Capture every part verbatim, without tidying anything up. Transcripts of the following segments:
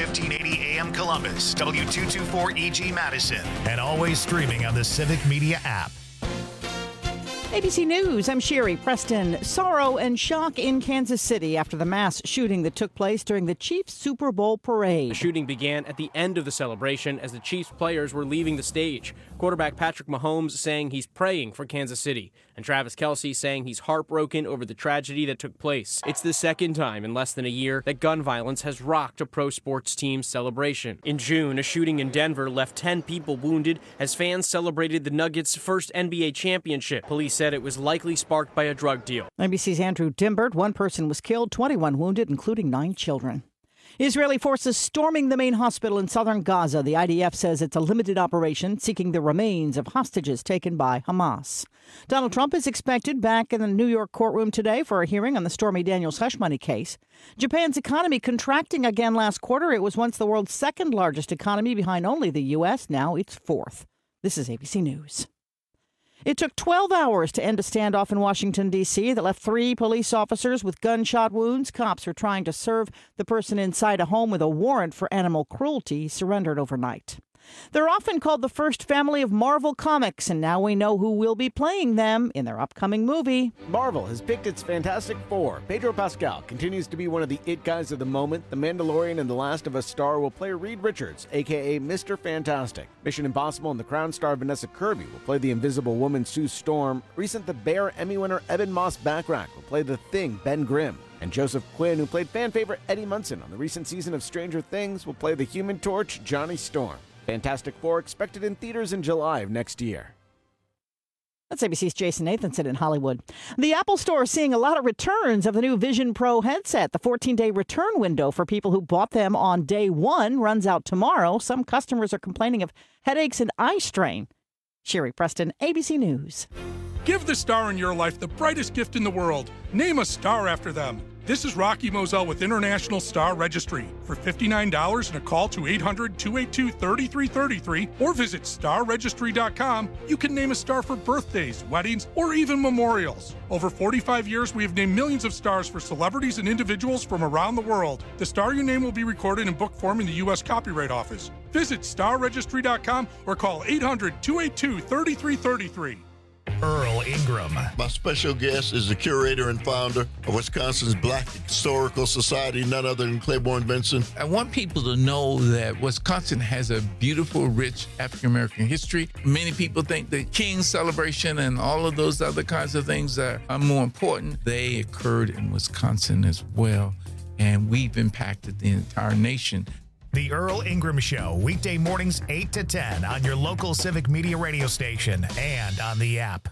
fifteen eighty A M Columbus, W two twenty-four E G Madison, and always streaming on the Civic Media app. A B C News, I'm Sherry Preston. Sorrow and shock in Kansas City after the mass shooting that took place during the Chiefs Super Bowl parade. The shooting began at the end of the celebration as the Chiefs players were leaving the stage. Quarterback Patrick Mahomes saying he's praying for Kansas City, and Travis Kelce saying he's heartbroken over the tragedy that took place. It's the second time in less than a year that gun violence has rocked a pro sports team's celebration. In June, a shooting in Denver left ten people wounded as fans celebrated the Nuggets' first N B A championship. Police said it was likely sparked by a drug deal. A B C's Andrew Dimbert. One person was killed, twenty-one wounded, including nine children. Israeli forces storming the main hospital in southern Gaza. The I D F says it's a limited operation seeking the remains of hostages taken by Hamas. Donald Trump is expected back in the New York courtroom today for a hearing on the Stormy Daniels hush money case. Japan's economy contracting again last quarter. It was once the world's second largest economy behind only the U S. Now it's fourth. This is A B C News. It took twelve hours to end a standoff in Washington, D C that left three police officers with gunshot wounds. Cops are trying to serve the person inside a home with a warrant for animal cruelty, surrendered overnight. They're often called the first family of Marvel Comics, and now we know who will be playing them in their upcoming movie. Marvel has picked its Fantastic Four. Pedro Pascal continues to be one of the it guys of the moment. The Mandalorian and The Last of Us star will play Reed Richards, a k a. Mister Fantastic. Mission Impossible and The Crown star Vanessa Kirby will play the Invisible Woman Sue Storm. Recent The Bear Emmy winner Evan Moss Backrack will play The Thing Ben Grimm. And Joseph Quinn, who played fan favorite Eddie Munson on the recent season of Stranger Things, will play the Human Torch Johnny Storm. Fantastic Four expected in theaters in July of next year. That's A B C's Jason Nathanson in Hollywood. The Apple Store is seeing a lot of returns of the new Vision Pro headset. The fourteen-day return window for people who bought them on day one runs out tomorrow. Some customers are complaining of headaches and eye strain. Sherry Preston, A B C News. Give the star in your life the brightest gift in the world. Name a star after them. This is Rocky Moselle with International Star Registry. For fifty-nine dollars and a call to eight hundred, two eight two, three three three three or visit star registry dot com, you can name a star for birthdays, weddings, or even memorials. Over forty-five years, we have named millions of stars for celebrities and individuals from around the world. The star you name will be recorded in book form in the U S Copyright Office. Visit star registry dot com or call eight hundred, two eight two, three three three three. Earl Ingram. My special guest is the curator and founder of Wisconsin's Black Historical Society, none other than Claiborne Benson. I want people to know that Wisconsin has a beautiful, rich African-American history. Many people think the King's celebration and all of those other kinds of things are, are more important. They occurred in Wisconsin as well, and we've impacted the entire nation. The Earl Ingram Show, weekday mornings eight to ten on your local Civic Media radio station and on the app.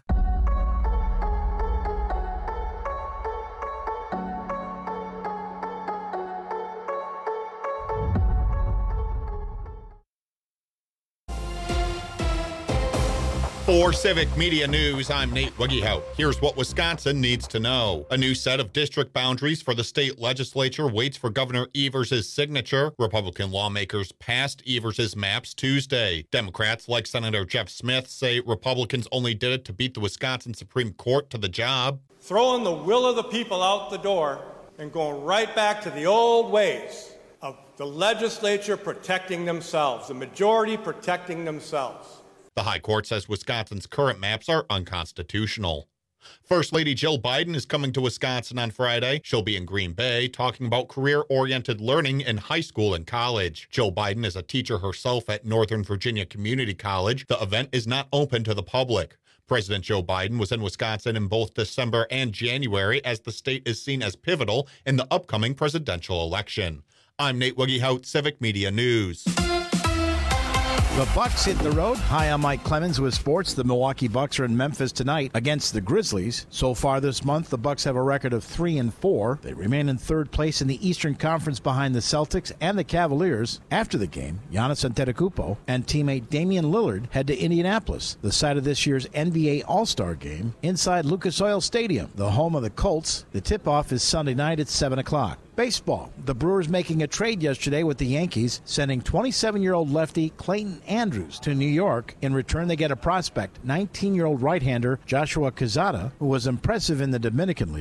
For Civic Media News, I'm Nate Wiggyhout. Here's what Wisconsin needs to know. A new set of district boundaries for the state legislature waits for Governor Evers' signature. Republican lawmakers passed Evers' maps Tuesday. Democrats, like Senator Jeff Smith, say Republicans only did it to beat the Wisconsin Supreme Court to the job. Throwing the will of the people out the door and going right back to the old ways of the legislature protecting themselves, the majority protecting themselves. The High Court says Wisconsin's current maps are unconstitutional. First Lady Jill Biden is coming to Wisconsin on Friday. She'll be in Green Bay talking about career-oriented learning in high school and college. Jill Biden is a teacher herself at Northern Virginia Community College. The event is not open to the public. President Joe Biden was in Wisconsin in both December and January as the state is seen as pivotal in the upcoming presidential election. I'm Nate Wiggyhout, Civic Media News. The Bucks hit the road. Hi, I'm Mike Clemens with sports. The Milwaukee Bucks are in Memphis tonight against the Grizzlies. So far this month, the Bucks have a record of three and four. They remain in third place in the Eastern Conference behind the Celtics and the Cavaliers. After the game, Giannis Antetokounmpo and teammate Damian Lillard head to Indianapolis, the site of this year's N B A All-Star Game, inside Lucas Oil Stadium, the home of the Colts. The tip-off is Sunday night at seven o'clock. Baseball. The Brewers making a trade yesterday with the Yankees, sending twenty-seven-year-old lefty Clayton Andrews to New York. In return, they get a prospect, nineteen-year-old right-hander Joshua Quezada, who was impressive in the Dominican leagues.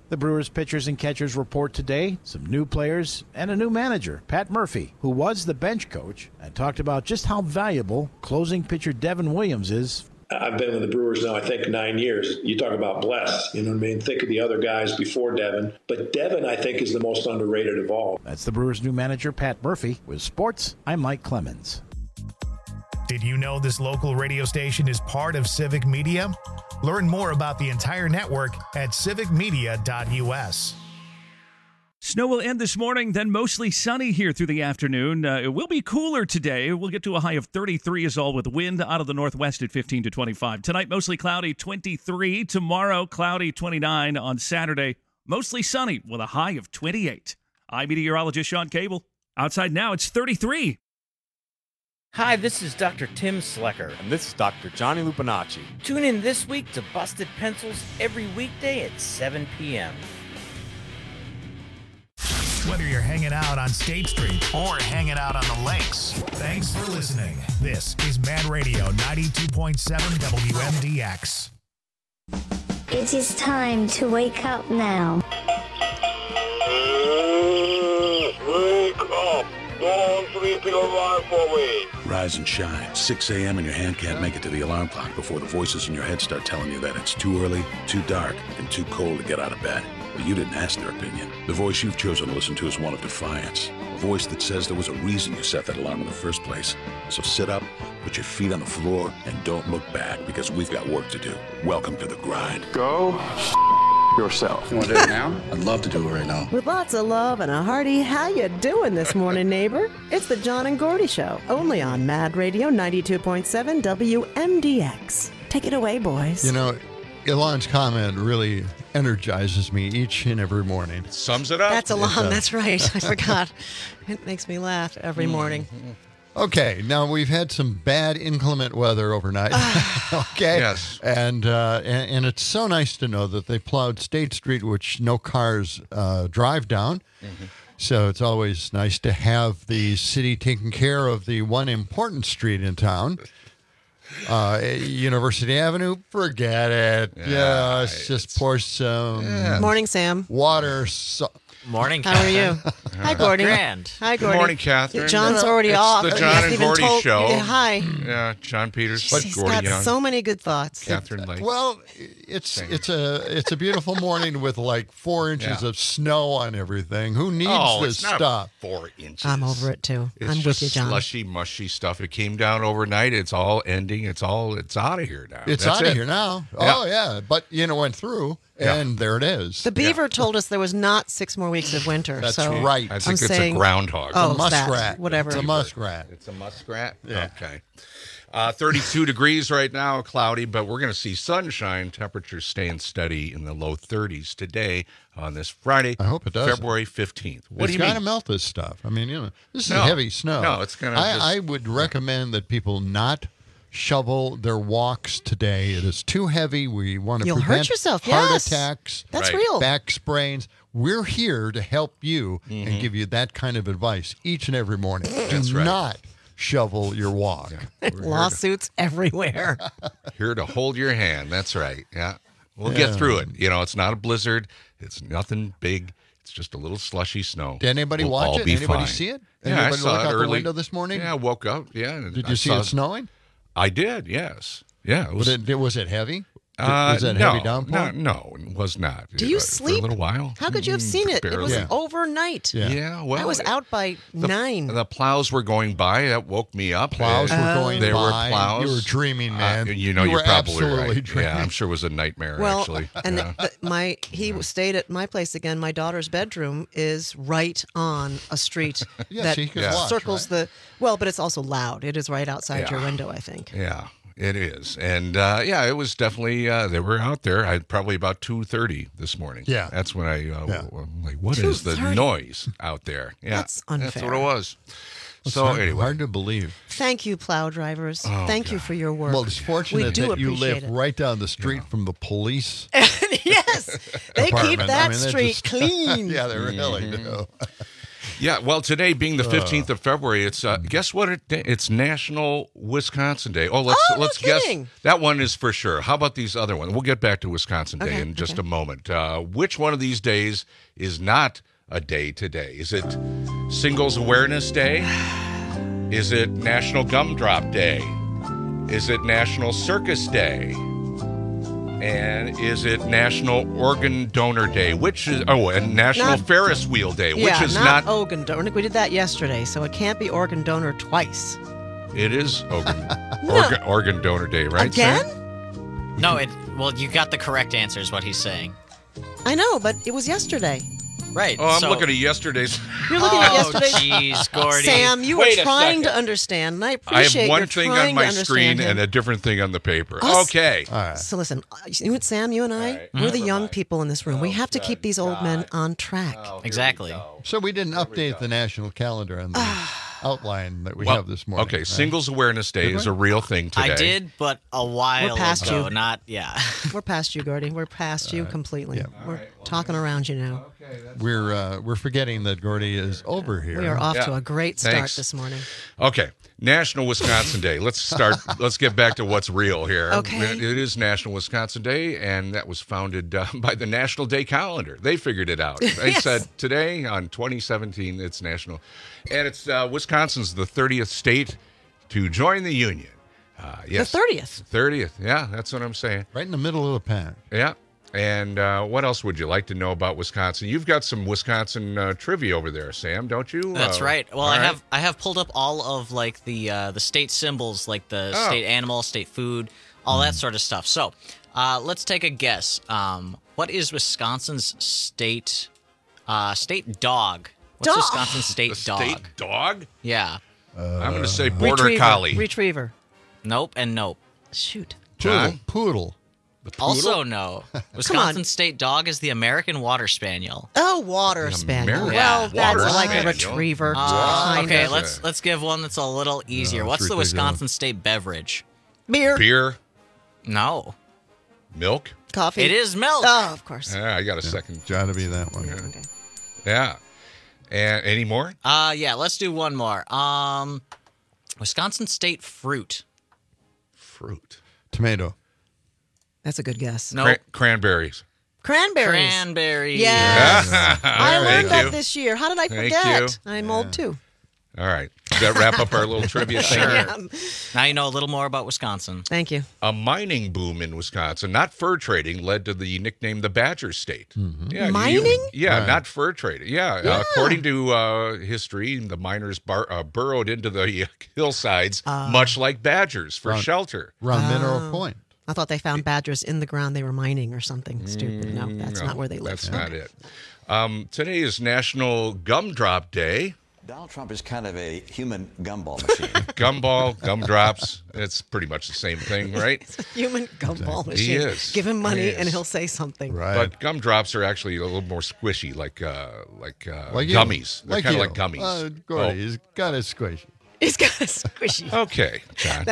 The Brewers pitchers and catchers report today, some new players and a new manager, Pat Murphy, who was the bench coach, and talked about just how valuable closing pitcher Devin Williams is. I've been with the Brewers now, I think, nine years. You talk about blessed, you know what I mean? Think of the other guys before Devin. But Devin, I think, is the most underrated of all. That's the Brewers' new manager, Pat Murphy. With sports, I'm Mike Clemens. Did you know this local radio station is part of Civic Media? Learn more about the entire network at civic media dot u s. Snow will end this morning, then mostly sunny here through the afternoon. Uh, it will be cooler today. We'll get to a high of thirty-three is all, with wind out of the northwest at fifteen to twenty-five. Tonight, mostly cloudy, twenty-three. Tomorrow, cloudy, twenty-nine. On Saturday, mostly sunny with a high of twenty-eight. I'm meteorologist Sean Cable. Outside now, it's thirty-three. Hi, this is Doctor Tim Slecker. And this is Doctor Johnny Lupinacci. Tune in this week to Busted Pencils every weekday at seven p.m. Whether you're hanging out on State Street or hanging out on the lakes, thanks for listening. This is Mad Radio ninety-two point seven W M D X. It is time to wake up now. Wake up! Don't sleep till alarm for me. Rise and shine. six a.m. and your hand can't make it to the alarm clock before the voices in your head start telling you that it's too early, too dark, and too cold to get out of bed. But you didn't ask their opinion. The voice you've chosen to listen to is one of defiance. A voice that says there was a reason you set that alarm in the first place. So sit up, put your feet on the floor, and don't look back, because we've got work to do. Welcome to the grind. Go yourself. You want to do it now? I'd love to do it right now. With lots of love and a hearty, how you doing this morning, neighbor? It's the John and Gordy Show, only on Mad Radio ninety-two point seven W M D X. Take it away, boys. You know, Elon's comment really energizes me each and every morning. Sums it up. That's Elon, that's right. I forgot. It makes me laugh every morning. Okay, now we've had some bad inclement weather overnight. Okay. Yes. And, uh, and and it's so nice to know that they plowed State Street, which no cars uh, drive down. Mm-hmm. So it's always nice to have the city taking care of the one important street in town. Uh, University Avenue, forget it. Yeah, yeah it's, it's just pour some yeah. Morning, Sam. Water. So- Morning, How are you? Hi, Gordy. Grand. Hi, Gordy. Good morning, Catherine. John's already it's off. It's the John and Gordy told, show. Yeah, hi. Yeah, John Peters. She's Gordy got Young. so many good thoughts. Catherine Lake. Well, it's Same. it's a it's a beautiful morning with like four inches yeah. of snow on everything. Who needs oh, this it's not stuff? Four inches. I'm over it too. It's I'm just with you, John. Slushy, mushy stuff. It came down overnight. It's all ending. It's all. It's out of here now. It's That's out of it. here now. Yeah. Oh yeah, but you know went through. Yeah. And there it is. The Beaver yeah. told us there was not six more weeks of winter. That's so right. I think I'm it's saying, a groundhog. Oh, a muskrat. Whatever. It's a muskrat. It's a muskrat? Yeah. Okay. Uh, thirty-two degrees right now, cloudy, but we're going to see sunshine. Temperatures staying steady in the low thirties today on this Friday. I hope it does. February fifteenth. What it's do you got to mean? melt this stuff. I mean, you know, this is no. heavy snow. No, it's going to I, just... I would recommend that people not shovel their walks today. It is too heavy. We want to You'll prevent hurt yourself. heart Yes. attacks, That's Right. real. back sprains. We're here to help you Mhm. and give you that kind of advice each and every morning. That's Do right. not shovel your walk. Yeah. Lawsuits everywhere. Here to hold your hand. That's right. Yeah. We'll Yeah. get through it. You know, it's not a blizzard. It's nothing big. It's just a little slushy snow. Did anybody we'll watch all it? Be Anybody fine. see it? Yeah, Anybody I saw look it out early. the window this morning? Yeah, I woke up. Yeah. Did you I see saw it snowing? I did, yes. Yeah. It was, Was it, was it heavy? uh, was that no, heavy downpour? No, no, it was not. Do you Uh, sleep? For a little while. How could you have seen it? It barely. was Yeah. overnight. Yeah. Yeah, well. I was out by the, nine. The plows were going by. That woke me up. Plows Uh, were going there by. were plows. You were dreaming, man. Uh, you know, You you're were probably absolutely right. dreaming. Yeah, I'm sure it was a nightmare, Well, actually. and yeah. the, the, my he stayed at my place again. My daughter's bedroom is right on a street Yeah, that so you can Yeah. watch, circles right? the. Well, but it's also loud. It is right outside Yeah. your window, I think. Yeah, it is. And, uh, yeah, it was definitely, uh, they were out there. I probably about two thirty this morning. Yeah. That's when I, uh, Yeah. w- I'm like, what is the two thirty? noise out there? Yeah. That's That's unfair. what it was. It's so, hard, anyway. hard to believe. Thank you, plow drivers. Oh, Thank you God. for your work. Well, it's fortunate we do that you live appreciate it. right down the street from the police Yes, they keep department. that I mean, they're street just- clean. Yeah, they really Mhm. do. Yeah, well, today being the fifteenth of February, it's uh, guess what? It, it's National Wisconsin Day. Oh, let's Oh, no let's guess. kidding. That one is for sure. How about these other ones? We'll get back to Wisconsin Day Okay, in just okay. a moment. Uh, which one of these days is not a day today? Is it Singles Awareness Day? Is it National Gumdrop Day? Is it National Circus Day? And is it National Organ Donor Day? Which is oh, and National Not- Ferris Wheel Day, which yeah, is not, not. organ donor. We did that yesterday, so it can't be organ donor twice. It is organ, organ, organ Donor Day, right? Again? Sam? No, it. Well, you got the correct answer, is what he's saying. I know, but it was yesterday. Right. Oh, I'm so- looking at yesterday's. You're looking at Oh, yesterday's. jeez, Gordy. Sam, you Wait were a trying to second. understand, and I I appreciate have one you're thing trying on my to screen understand and him. a different thing on the paper. Us- Okay. All right. So listen, uh, you, Sam, you and I, we're the young people in this room. we have to keep these old men on track. Exactly. So we didn't update the national calendar on the outline that we Well, have this morning. okay, right? Singles Awareness Day Did is we? a real thing today. I did, but a while We're past ago. you. Not, yeah. We're past you, Gordy. We're past you completely. We're talking around you now. We're uh, we're forgetting that Gordy is over here. We are off to Yeah. a great start Thanks. this morning. Okay, National Wisconsin Day. Let's start. Let's get back to what's real here. Okay. It is National Wisconsin Day, and that was founded uh, by the National Day Calendar. They figured it out. They Yes. said today on twenty seventeen, it's national, and it's uh, Wisconsin's the thirtieth state to join the union. Uh, yes, The thirtieth. thirtieth. Yeah, that's what I'm saying. Right in the middle of the pack. Yeah. And uh, what else would you like to know about Wisconsin? You've got some Wisconsin uh, trivia over there, Sam, don't you? That's Uh, right. Well, all I right. have I have pulled up all of like the uh, the state symbols, like the Oh. state animal, state food, all that sort of stuff. So, uh, let's take a guess. Um, what is Wisconsin's state uh, state dog? What's Dog. Wisconsin's state The dog? state dog? Yeah. I'm going to say Border Retriever. Collie. Retriever. Nope and nope. Shoot. John? Poodle. Also no. Wisconsin's state dog is the American Water Spaniel. Oh, water spaniel. American Well, Water that's like a Spaniel. retriever. Uh, kind okay, of. let's let's give one that's a little easier. No, it's What's the ridiculous. Wisconsin state beverage? Beer. Beer, No. milk. Coffee. It is milk. Oh, of course. Yeah, I got a second. Got to be that one. Okay. Yeah. And any more? Uh yeah, let's do one more. Um Wisconsin state fruit. Fruit. Tomato. That's a good guess. No. Cran- cranberries. Cranberries. Cranberries. Yes. I Thank learned that you. this year. How did I Thank forget? you. I'm old too. All right. Does that wrap up our little trivia thing Sure. here? Um, Now you know a little more about Wisconsin. Thank you. A mining boom in Wisconsin, not fur trading, led to the nickname the Badger State. Yeah, you- Mining? yeah, Right. not fur trading. Yeah, Yeah. Uh, according to uh, history, the miners bar- uh, burrowed into the hillsides, much like badgers, for Right. shelter. Around Mineral Oh. Point. I thought they found badgers in the ground they were mining or something stupid. No, that's No, not where they live. That's not it. Um, today is National Gumdrop Day. Donald Trump is kind of a human gumball machine. Gumball, gumdrops, it's pretty much the same thing, right? Human gumball machine. He is. Give him money He and is. he'll say something. Right. But gumdrops are actually a little more squishy, like uh, like, uh, Like you. gummies. They're Like kind of you. like gummies. Uh, Gordy, he's got his squishy. He's got a squishy. Oh, okay, John.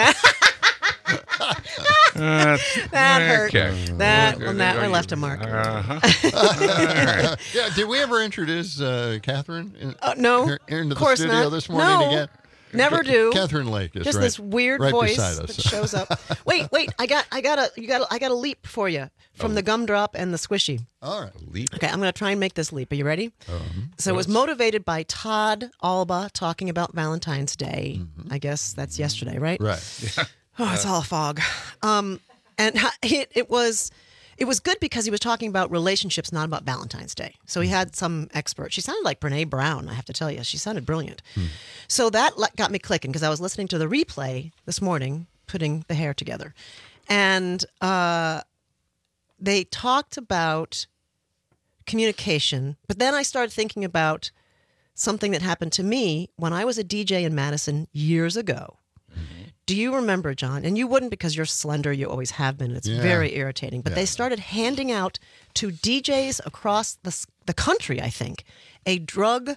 That, Uh, that hurt. okay. That one, that one left a mark. Uh-huh. Yeah, did we ever introduce uh, Catherine in, Uh, no, here, here into of course the studio not. this morning No. again? Never do. Catherine Lake is Just right, this weird right voice beside that us. shows up. Wait, wait! I got, I got a, you got, a, I got a leap for you from the gumdrop and the squishy. All right, leap. Okay, I'm going to try and make this leap. Are you ready? Um, So it was motivated by Todd Alba talking about Valentine's Day. I guess that's yesterday, right? Right. Oh, it's all fog. Um, and ha- it, it was it was good because he was talking about relationships, not about Valentine's Day. So he had some expert. She sounded like Brene Brown, I have to tell you. She sounded brilliant. So that le- got me clicking because I was listening to the replay this morning, putting the hair together. And uh, they talked about communication, but then I started thinking about something that happened to me when I was a D J in Madison years ago. Do you remember, John? And you wouldn't because you're slender. You always have been. It's Yeah. very irritating. But Yeah. they started handing out to D Js across the, s- the country, I think, a drug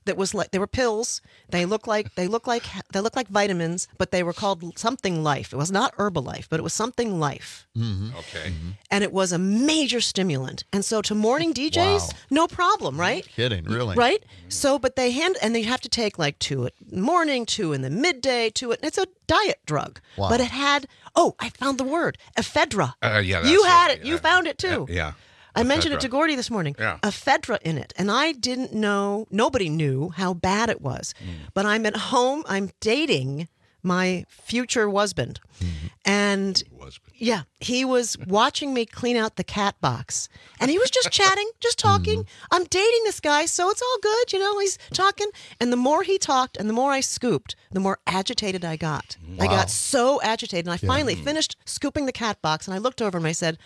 that was like they were pills. They look like they look like they look like vitamins, but they were called something Life. It was not Herbalife, but it was something Life. Mm-hmm. Okay. And it was a major stimulant. And so to morning D Js, Wow. no problem, right? Kidding, really? Right? So, but they hand, and they have to take like two at morning, two in the midday, two at, it's a diet drug. Wow. But it had, oh, I found the word, ephedra. Uh, yeah, You that's had it, it. You yeah. found it too. Yeah. I mentioned it Ephedra. to Gordy this morning. Yeah. Ephedra in it. And I didn't know, nobody knew how bad it was. Mm. But I'm at home, I'm dating my future husband. Mm-hmm. And yeah, he was watching me clean out the cat box. And he was just chatting, just talking. Mm-hmm. I'm dating this guy, so it's all good. You know, he's talking. And the more he talked and the more I scooped, the more agitated I got. I Wow. got so agitated. And I Yeah. finally finished scooping the cat box. And I looked over and I said,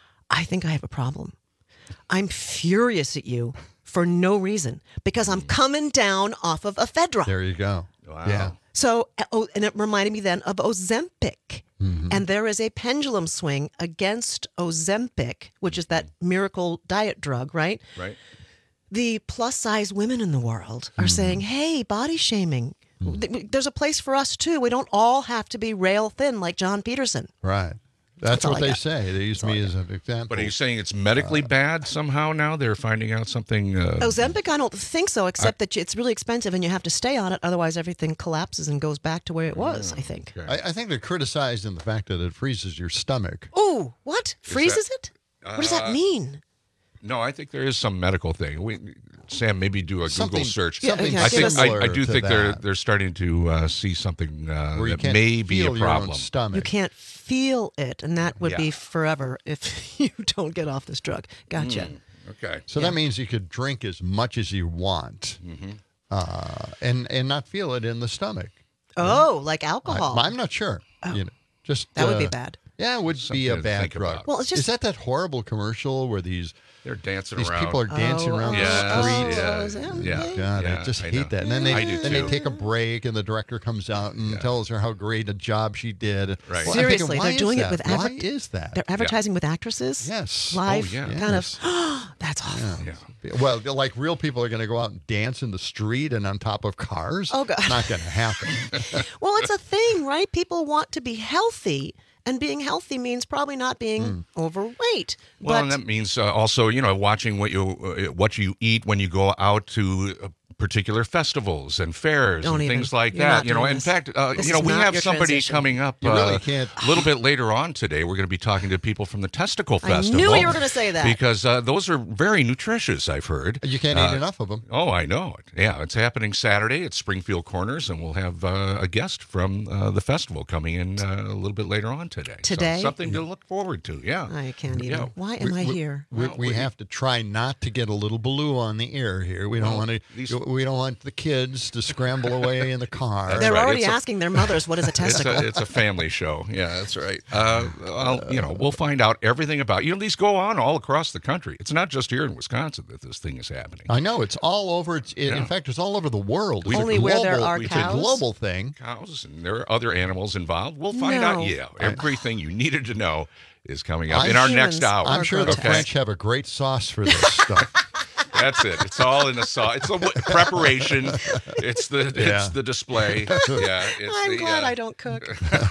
I think I have a problem. I'm furious at you for no reason because I'm coming down off of ephedra. There you go. Wow. Yeah. So, oh, and it reminded me then of Ozempic. Mm-hmm. And there is a pendulum swing against Ozempic, which is that miracle diet drug, right? Right. The plus size women in the world are saying, hey, body shaming. Th- There's a place for us too. We don't all have to be rail thin like John Peterson. Right. That's, That's all what I they got. say. They use me as an example. But are you saying it's medically bad somehow now? They're finding out something. Uh, Ozempic, I don't think so, except that it's really expensive and you have to stay on it. Otherwise, everything collapses and goes back to where it was, I think. I, I think they're criticized in the fact that it freezes your stomach. Ooh, what? Freezes it? What does that Uh, mean? No, I think there is some medical thing. We, Sam, maybe do a Something- Google search. something I think I, similar I do to think they're that. they're starting to uh, see something uh, Where you that can't may be a feel your own problem. stomach. You can't feel it, and that would Yeah. be forever if you don't get off this drug. Gotcha. Mm, okay. So that means you could drink as much as you want, Mm-hmm. uh, and and not feel it in the stomach. Oh, like alcohol. I, I'm not sure. You know, just That would uh, be bad. Yeah, it would Something be a to bad think drug. about. Well, it's just- Is that that horrible commercial where these They're dancing these around. people are dancing Oh, around oh, the yeah, street? oh, yeah, yeah. God, yeah, I just I hate know. that. And then they I do then too. they take a break, and the director comes out and Yeah. tells her how great a job she did. Right. Well, I'm thinking, Seriously, why they're is doing it that? with Why adver- is that? They're advertising with actresses? Yes. Live, Oh, yeah. kind Yes. of. That's awful. Yeah. Well, like real people are going to go out and dance in the street and on top of cars. Oh, God. Not going to happen. Well, it's a thing, right? People want to be healthy, and being healthy means probably not being overweight. Well, but and that means uh, also, you know, watching what you uh, what you eat when you go out to uh, particular festivals and fairs Don't and even. things like You're that. not You know, doing in this. fact, uh, This you know, is we not have your somebody transition. coming up You really uh, can't- a little bit later on today. We're going to be talking to people from the Testicle I Festival. knew you were going to say that. Because uh, those are very nutritious, I've heard. You can't Uh, eat enough of them. Oh, I know it. Yeah, it's happening Saturday at Springfield Corners, and we'll have uh, a guest from uh, the festival coming in uh, a little bit later on today. So Today? something to look forward to, yeah. I can't even. Yeah. Why am I here? We, Well, we we- have to try not to get a little blue on the air here. We don't Well, want to. these- We don't want the kids to scramble away in the car. That's They're right. already It's a- asking their mothers, what is a It's testicle? a, it's a family show. Yeah, that's right. Uh, I'll, you know, we'll find out everything about. You know, these go on all across the country. It's not just here in Wisconsin that this thing is happening. I know it's all over. It's in, in Yeah. fact, it's all over the world. It's a Only where there global- are It's cows? a global thing. Cows and there are other animals involved. We'll find No. out. Yeah, everything you needed to know is coming up I'm in our humans next hour. are I'm sure the grotesque. French have a great sauce for this stuff. That's it. It's all in the sauce. It's the w- preparation. It's the it's Yeah. the display. Yeah. It's I'm the, glad uh, I don't cook.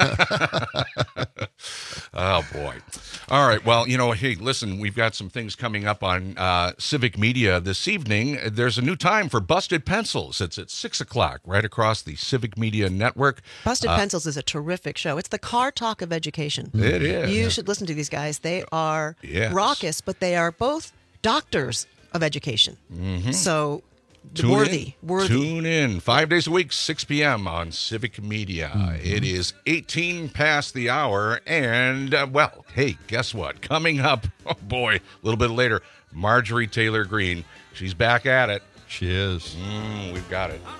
Oh, boy. All right. Well, you know, hey, listen, we've got some things coming up on uh, Civic Media this evening. There's a new time for Busted Pencils. It's at six o'clock right across the Civic Media Network. Busted Uh, Pencils is a terrific show. It's the car talk of education. It is. You should listen to these guys. They are Yes. raucous, but they are both doctors of education. Mhm. So Tune worthy, in. worthy. Tune in five days a week, six p.m. on Civic Media. Mm-hmm. It is eighteen past the hour, and uh, well, hey, guess what? Coming up, oh boy, a little bit later, Marjorie Taylor Greene. She's back at it. She is. Mm, we've got it.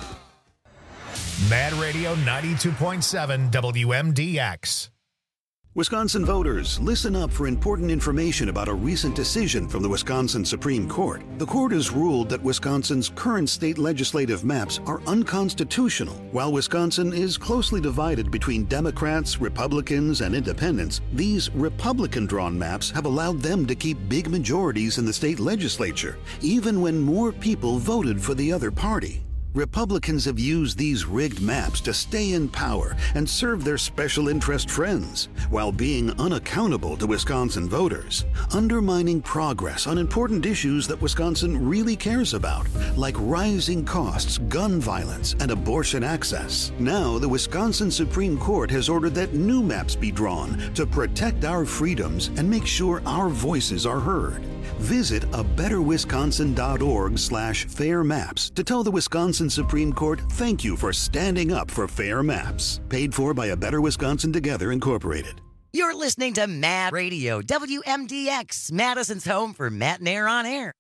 Mad Radio ninety-two point seven W M D X. Wisconsin voters, listen up for important information about a recent decision from the Wisconsin Supreme Court. The court has ruled that Wisconsin's current state legislative maps are unconstitutional. While Wisconsin is closely divided between Democrats, Republicans, and independents, these Republican-drawn maps have allowed them to keep big majorities in the state legislature, even when more people voted for the other party. Republicans have used these rigged maps to stay in power and serve their special interest friends, while being unaccountable to Wisconsin voters, undermining progress on important issues that Wisconsin really cares about, like rising costs, gun violence, and abortion access. Now, the Wisconsin Supreme Court has ordered that new maps be drawn to protect our freedoms and make sure our voices are heard. Visit a better wisconsin dot org slash fair maps to tell the Wisconsin Supreme Court thank you for standing up for fair maps. Paid for by A Better Wisconsin Together, Incorporated. You're listening to Mad Radio, W M D X, Madison's home for Matt and Air on Air.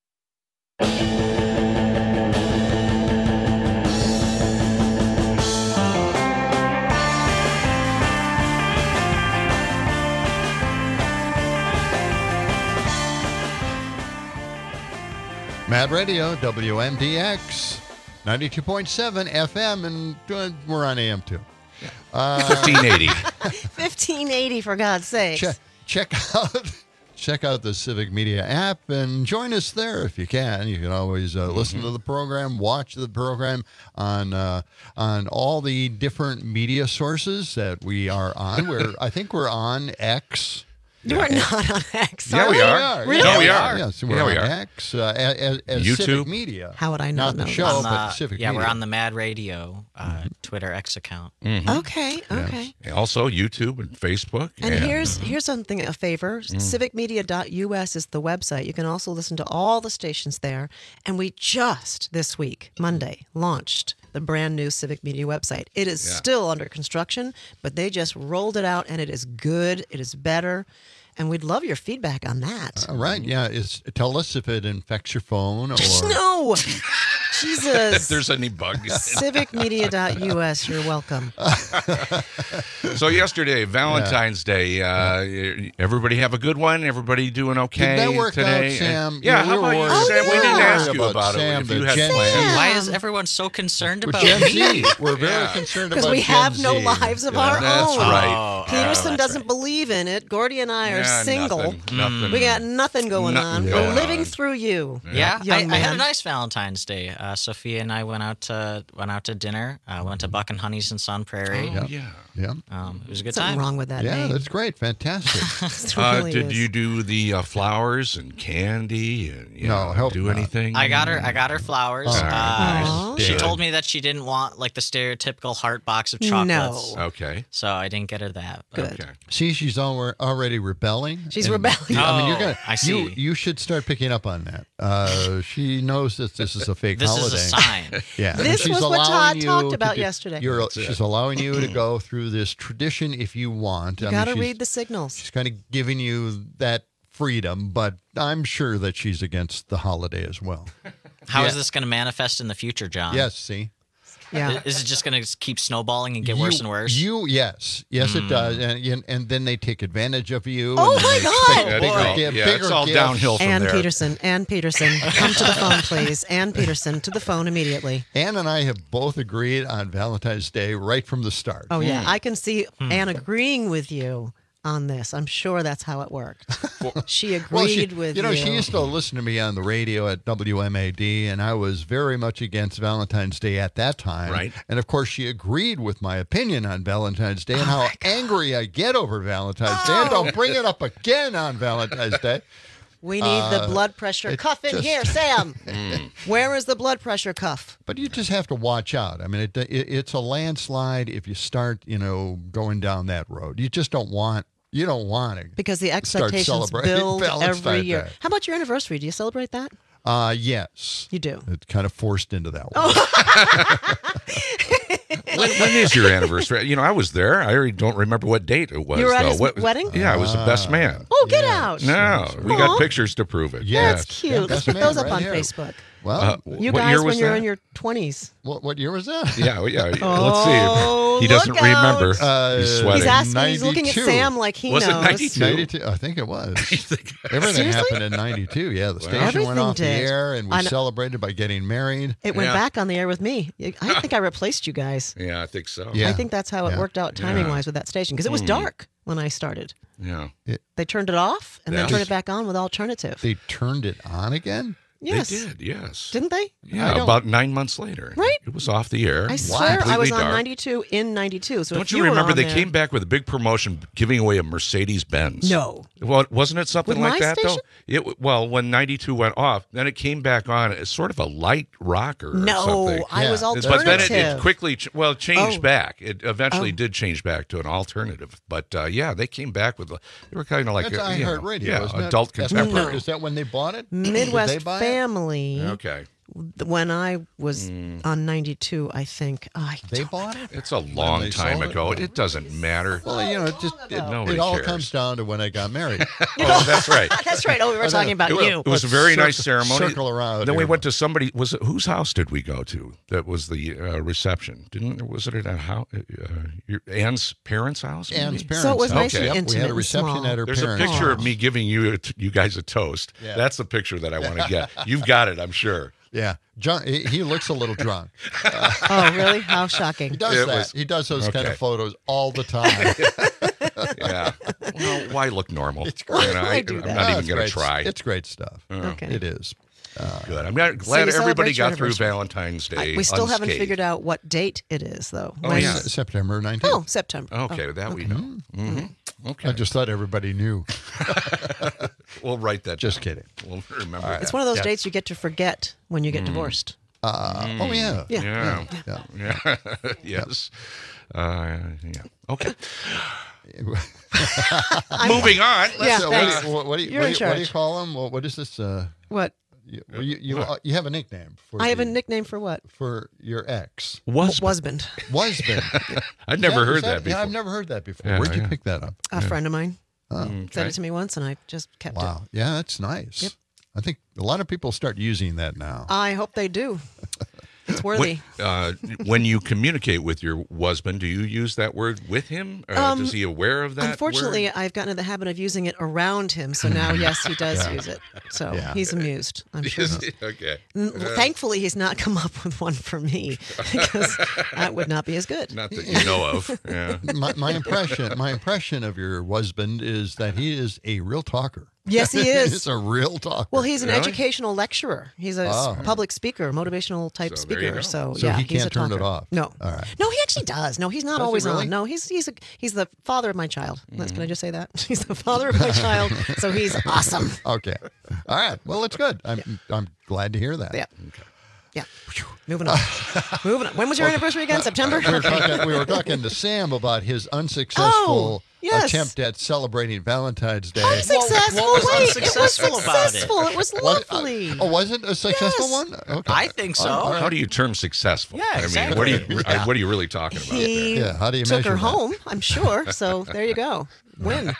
Mad Radio, W M D X, ninety-two point seven F M, and uh, we're on A M too. Uh, fifteen eighty. fifteen eighty, for God's sake. Check, check out check out the Civic Media app and join us there if you can. You can always uh, mm-hmm. listen to the program, watch the program on uh, on all the different media sources that we are on. We're I think we're on X. You are not on X. Yeah, are we we? are. Really? No, we are. Yeah, so we're yeah, on we are. X uh, as, as YouTube. Civic Media. How would I not, not know the show, On the- but Civic yeah, Media. we're on the Mad Radio uh, Twitter X account. Mhm. Okay, okay. And also YouTube and Facebook. And here's here's something, a favor. Mm. civic media dot U S is the website. You can also listen to all the stations there. And we just this week, Monday, launched the brand new Civic Media website. It is Yeah. still under construction, but they just rolled it out, and it is good. It is better. And we'd love your feedback on that. All right, yeah. It's, tell us if it infects your phone or No! Jesus. if there's any bugs. civic media dot U S, you're welcome. So yesterday, Valentine's Day, uh, everybody have a good one? Everybody doing okay Did that work today? out, Sam? Yeah, Yeah, how we about were you, worried- Sam? We we didn't were ask worried you about about Sam, it. If the you had Gen plans. Z. Why is everyone so concerned We're about Gen me? Z. We're very Yeah. concerned Because about we have Gen no Z. lives of Yeah. our That's own. right. Oh, Peterson oh, that's doesn't right. believe in it. Gordy and I are Yeah, single. nothing, nothing. We got nothing going Nothing on. going We're living on. through you. Yeah, I, young I had a man. nice Valentine's Day. Uh, Sophia and I went out to went out to dinner. Uh, went to Buck and Honey's in Sun Prairie. Oh, yeah. Yeah. Um, it was a good Something time. wrong with that Yeah, name. that's great. Fantastic. It Uh, really did is. you do the uh, flowers and candy? And, you No, know, hope do not. anything? I got her. I got her flowers. Oh, uh, Aw. she Good. told me that she didn't want like the stereotypical heart box of chocolates. No. Okay. So I didn't get her that. but- Good. Okay. See, she's al- already rebelling. She's And- rebelling. I mean, you're Oh, gonna. I You, see. you should start picking up on that. Uh, she knows that this is a fake This holiday. is a sign. Yeah, This and she's was what allowing Todd you talked to about do- yesterday. You're, That's it. she's allowing you to go through this tradition if you want. You I got to mean, she's- read the signals. She's kind of giving you that freedom, but I'm sure that she's against the holiday as well. How is Yeah. this going to manifest in the future, John? Yes, see. Yeah. Is it just going to keep snowballing and get You- worse and worse? You yes, yes, it Mm. does, and, and and then they take advantage of you. Oh and then my they God! expect Yeah, bigger it's all- gift- yeah, bigger it's all gifts. downhill from Ann there. Peterson, Ann Peterson, come to the phone, please. Ann Peterson, to the phone immediately. Ann and I have both agreed on Valentine's Day right from the start. Oh, yeah. I can see Hmm. Ann agreeing with you on this. I'm sure that's how it worked. She agreed Well, she, with you you. know, she used to listen to me on the radio at W M A D, and I was very much against Valentine's Day at that time. Right. And of course, she agreed with my opinion on Valentine's Day and how angry I get over Valentine's Day. And don't bring it up again on Valentine's Day. We need the Uh, blood pressure it cuff in just- here, Sam. Where is the blood pressure cuff? But you just have to watch out. I mean, it, it, it's a landslide if you start, you know, going down that road. You just don't want. You don't want to. Because the start expectations celebrating build Valentine's every year. Day. How about your anniversary? Do you celebrate that? Uh, yes. You do. It's kind of forced into that one. Oh. when, when is your anniversary? You know, I was there. I already don't remember what date it was. You were at though. his What- wedding? Yeah, I was the best man. Oh, get out. No, we Aw. got pictures to prove it. That's Yes. cute. Let's best put man those up right on here. Facebook. Well, Uh, You what guys, year when was you're that? in your twenties. What what year was that? Yeah, well, yeah. Oh, Let's see. He doesn't look out. remember. Uh, he's sweating. He's asking. He's looking at ninety-two. Sam like he Was it knows. ninety-two? ninety-two. I think it was. Everything Seriously? happened in ninety-two. Yeah, the station Everything went off did. the air, and we I know. celebrated by getting married. It went Yeah. back on the air with me. I think I replaced you guys. Yeah, I think so. Yeah. I think that's how it Yeah. worked out timing wise with that station because it was Hmm. dark when I started. Yeah. They turned it off and then Yeah. turned it back on with alternative. They turned it on again. Yes. They did, yes. Didn't they? I Yeah, don't- about nine months later. Right? It was off the air. I swear I was Completely on dark. ninety-two in ninety-two. So Don't if you you were remember on they there- came back with a big promotion giving away a Mercedes Benz? No. Well, wasn't it something With like my that station? though? It well, when ninety-two went off, then it came back on as sort of a light rocker. No, or something. I was Yeah. But then it, it alternative. quickly, ch- well, changed Oh. back. It eventually Oh. did change back to an alternative. But uh, yeah, they came back with, a, they were kind of like, That's a, you know, iHeartRadio, yeah, isn't it? adult That's contemporary. what- Is that when they bought it? Did Midwest they buy it? Family. Okay. When I was on ninety-two, I think. Oh, I They bought it. It's a long they time sold it? ago. It doesn't matter. Well, you know, it just it, Nobody it all cares. comes down to when I got married. Oh, that's right. That's right. Oh, we were I talking know. about It was, you. it was a Let's very circle- nice ceremony. circle around Then we here. went to somebody. Was it whose house did we go to? That was the uh, reception. Didn't was it at a house? Uh, your Anne's parents' house? maybe? Anne's parents. So it was house. nice and Yep, intimate We had a and reception small. at her There's a parents' picture house. of me giving you a t- you guys a toast. Yeah. That's the picture that I want to get. You've got it, I'm sure. Yeah, John. He, he looks a little drunk. Oh, really? How shocking. He does It that. was- he does those kind okay. of photos all the time. Yeah. Well, why look normal? It's great. You know, Why I, do I'm that? not No, even it's going to great. try. It's great stuff. Okay. It is. Good. I'm glad, So glad you everybody celebrate your got through anniversary. Valentine's Day. I- we still haven't unscathed. figured out what date it is, though. Oh, When- yeah. S- September nineteenth. Oh, September. Okay, Oh, that we know. Mm-hmm. Okay. I just thought everybody knew. We'll write that. Just down. kidding. We'll remember that. It's one of those Yeah. dates you get to forget when you get divorced. Uh, Oh yeah. Yeah. Yeah. Yeah. Yeah. Yes. Uh, yeah. Okay. Moving on. Let's, Yeah, So thanks. what, do you- what, what do you, You're what, in do you, what do you charge. call them? What, what is this? Uh, What? you you you, uh, you have a nickname for I have a the- nickname for what? for your ex. Was Husband. Husband. I'd never Yeah, heard is that before. Yeah, I've never heard that before. Yeah, Where'd you yeah. pick that up? A friend of mine Oh, said it to me once, and I just kept it. wow. Yeah, that's nice. Yep. I think a lot of people start using that now. I hope they do. It's worthy. When, uh, when you communicate with your husband, do you use that word with him? Or Um, is he aware of that? Unfortunately, word? I've gotten in the habit of using it around him. So now, yes, he does Yeah. use it. So Yeah. he's amused. I'm sure. Is he? Okay. N- Thankfully, he's not come up with one for me because that would not be as good. Not that you know of. Yeah. my, my impression, my impression of your husband is that he is a real talker. Yes, he is. He's a real talker. Well, he's an Really? educational lecturer. He's a s- Oh. public speaker, motivational type So there you speaker. go. So, So yeah, he he's a can't turn it talker. off. No, All right. no, he actually does. No, he's not Does he always really? on. No, he's he's a, he's the father of my child. That's, can I just say that? He's the father of my child. So he's awesome. Okay. All right. Well, it's good. I'm I'm glad to hear that. Yeah. Yeah. Moving on. Moving on. When was your anniversary again? September? We were, talking, we were talking to Sam about his unsuccessful Oh, yes. attempt at celebrating Valentine's Day. Unsuccessful. what was Wait, unsuccessful it was about it? successful. It, was What- uh, lovely. oh, was it a successful Yes. one? Okay. I think so. All right. How do you term successful? Yeah, I mean, what are you exactly. I- what are you really talking about he there? Yeah, how do you took her measure that? home, I'm sure. So there you go. Win.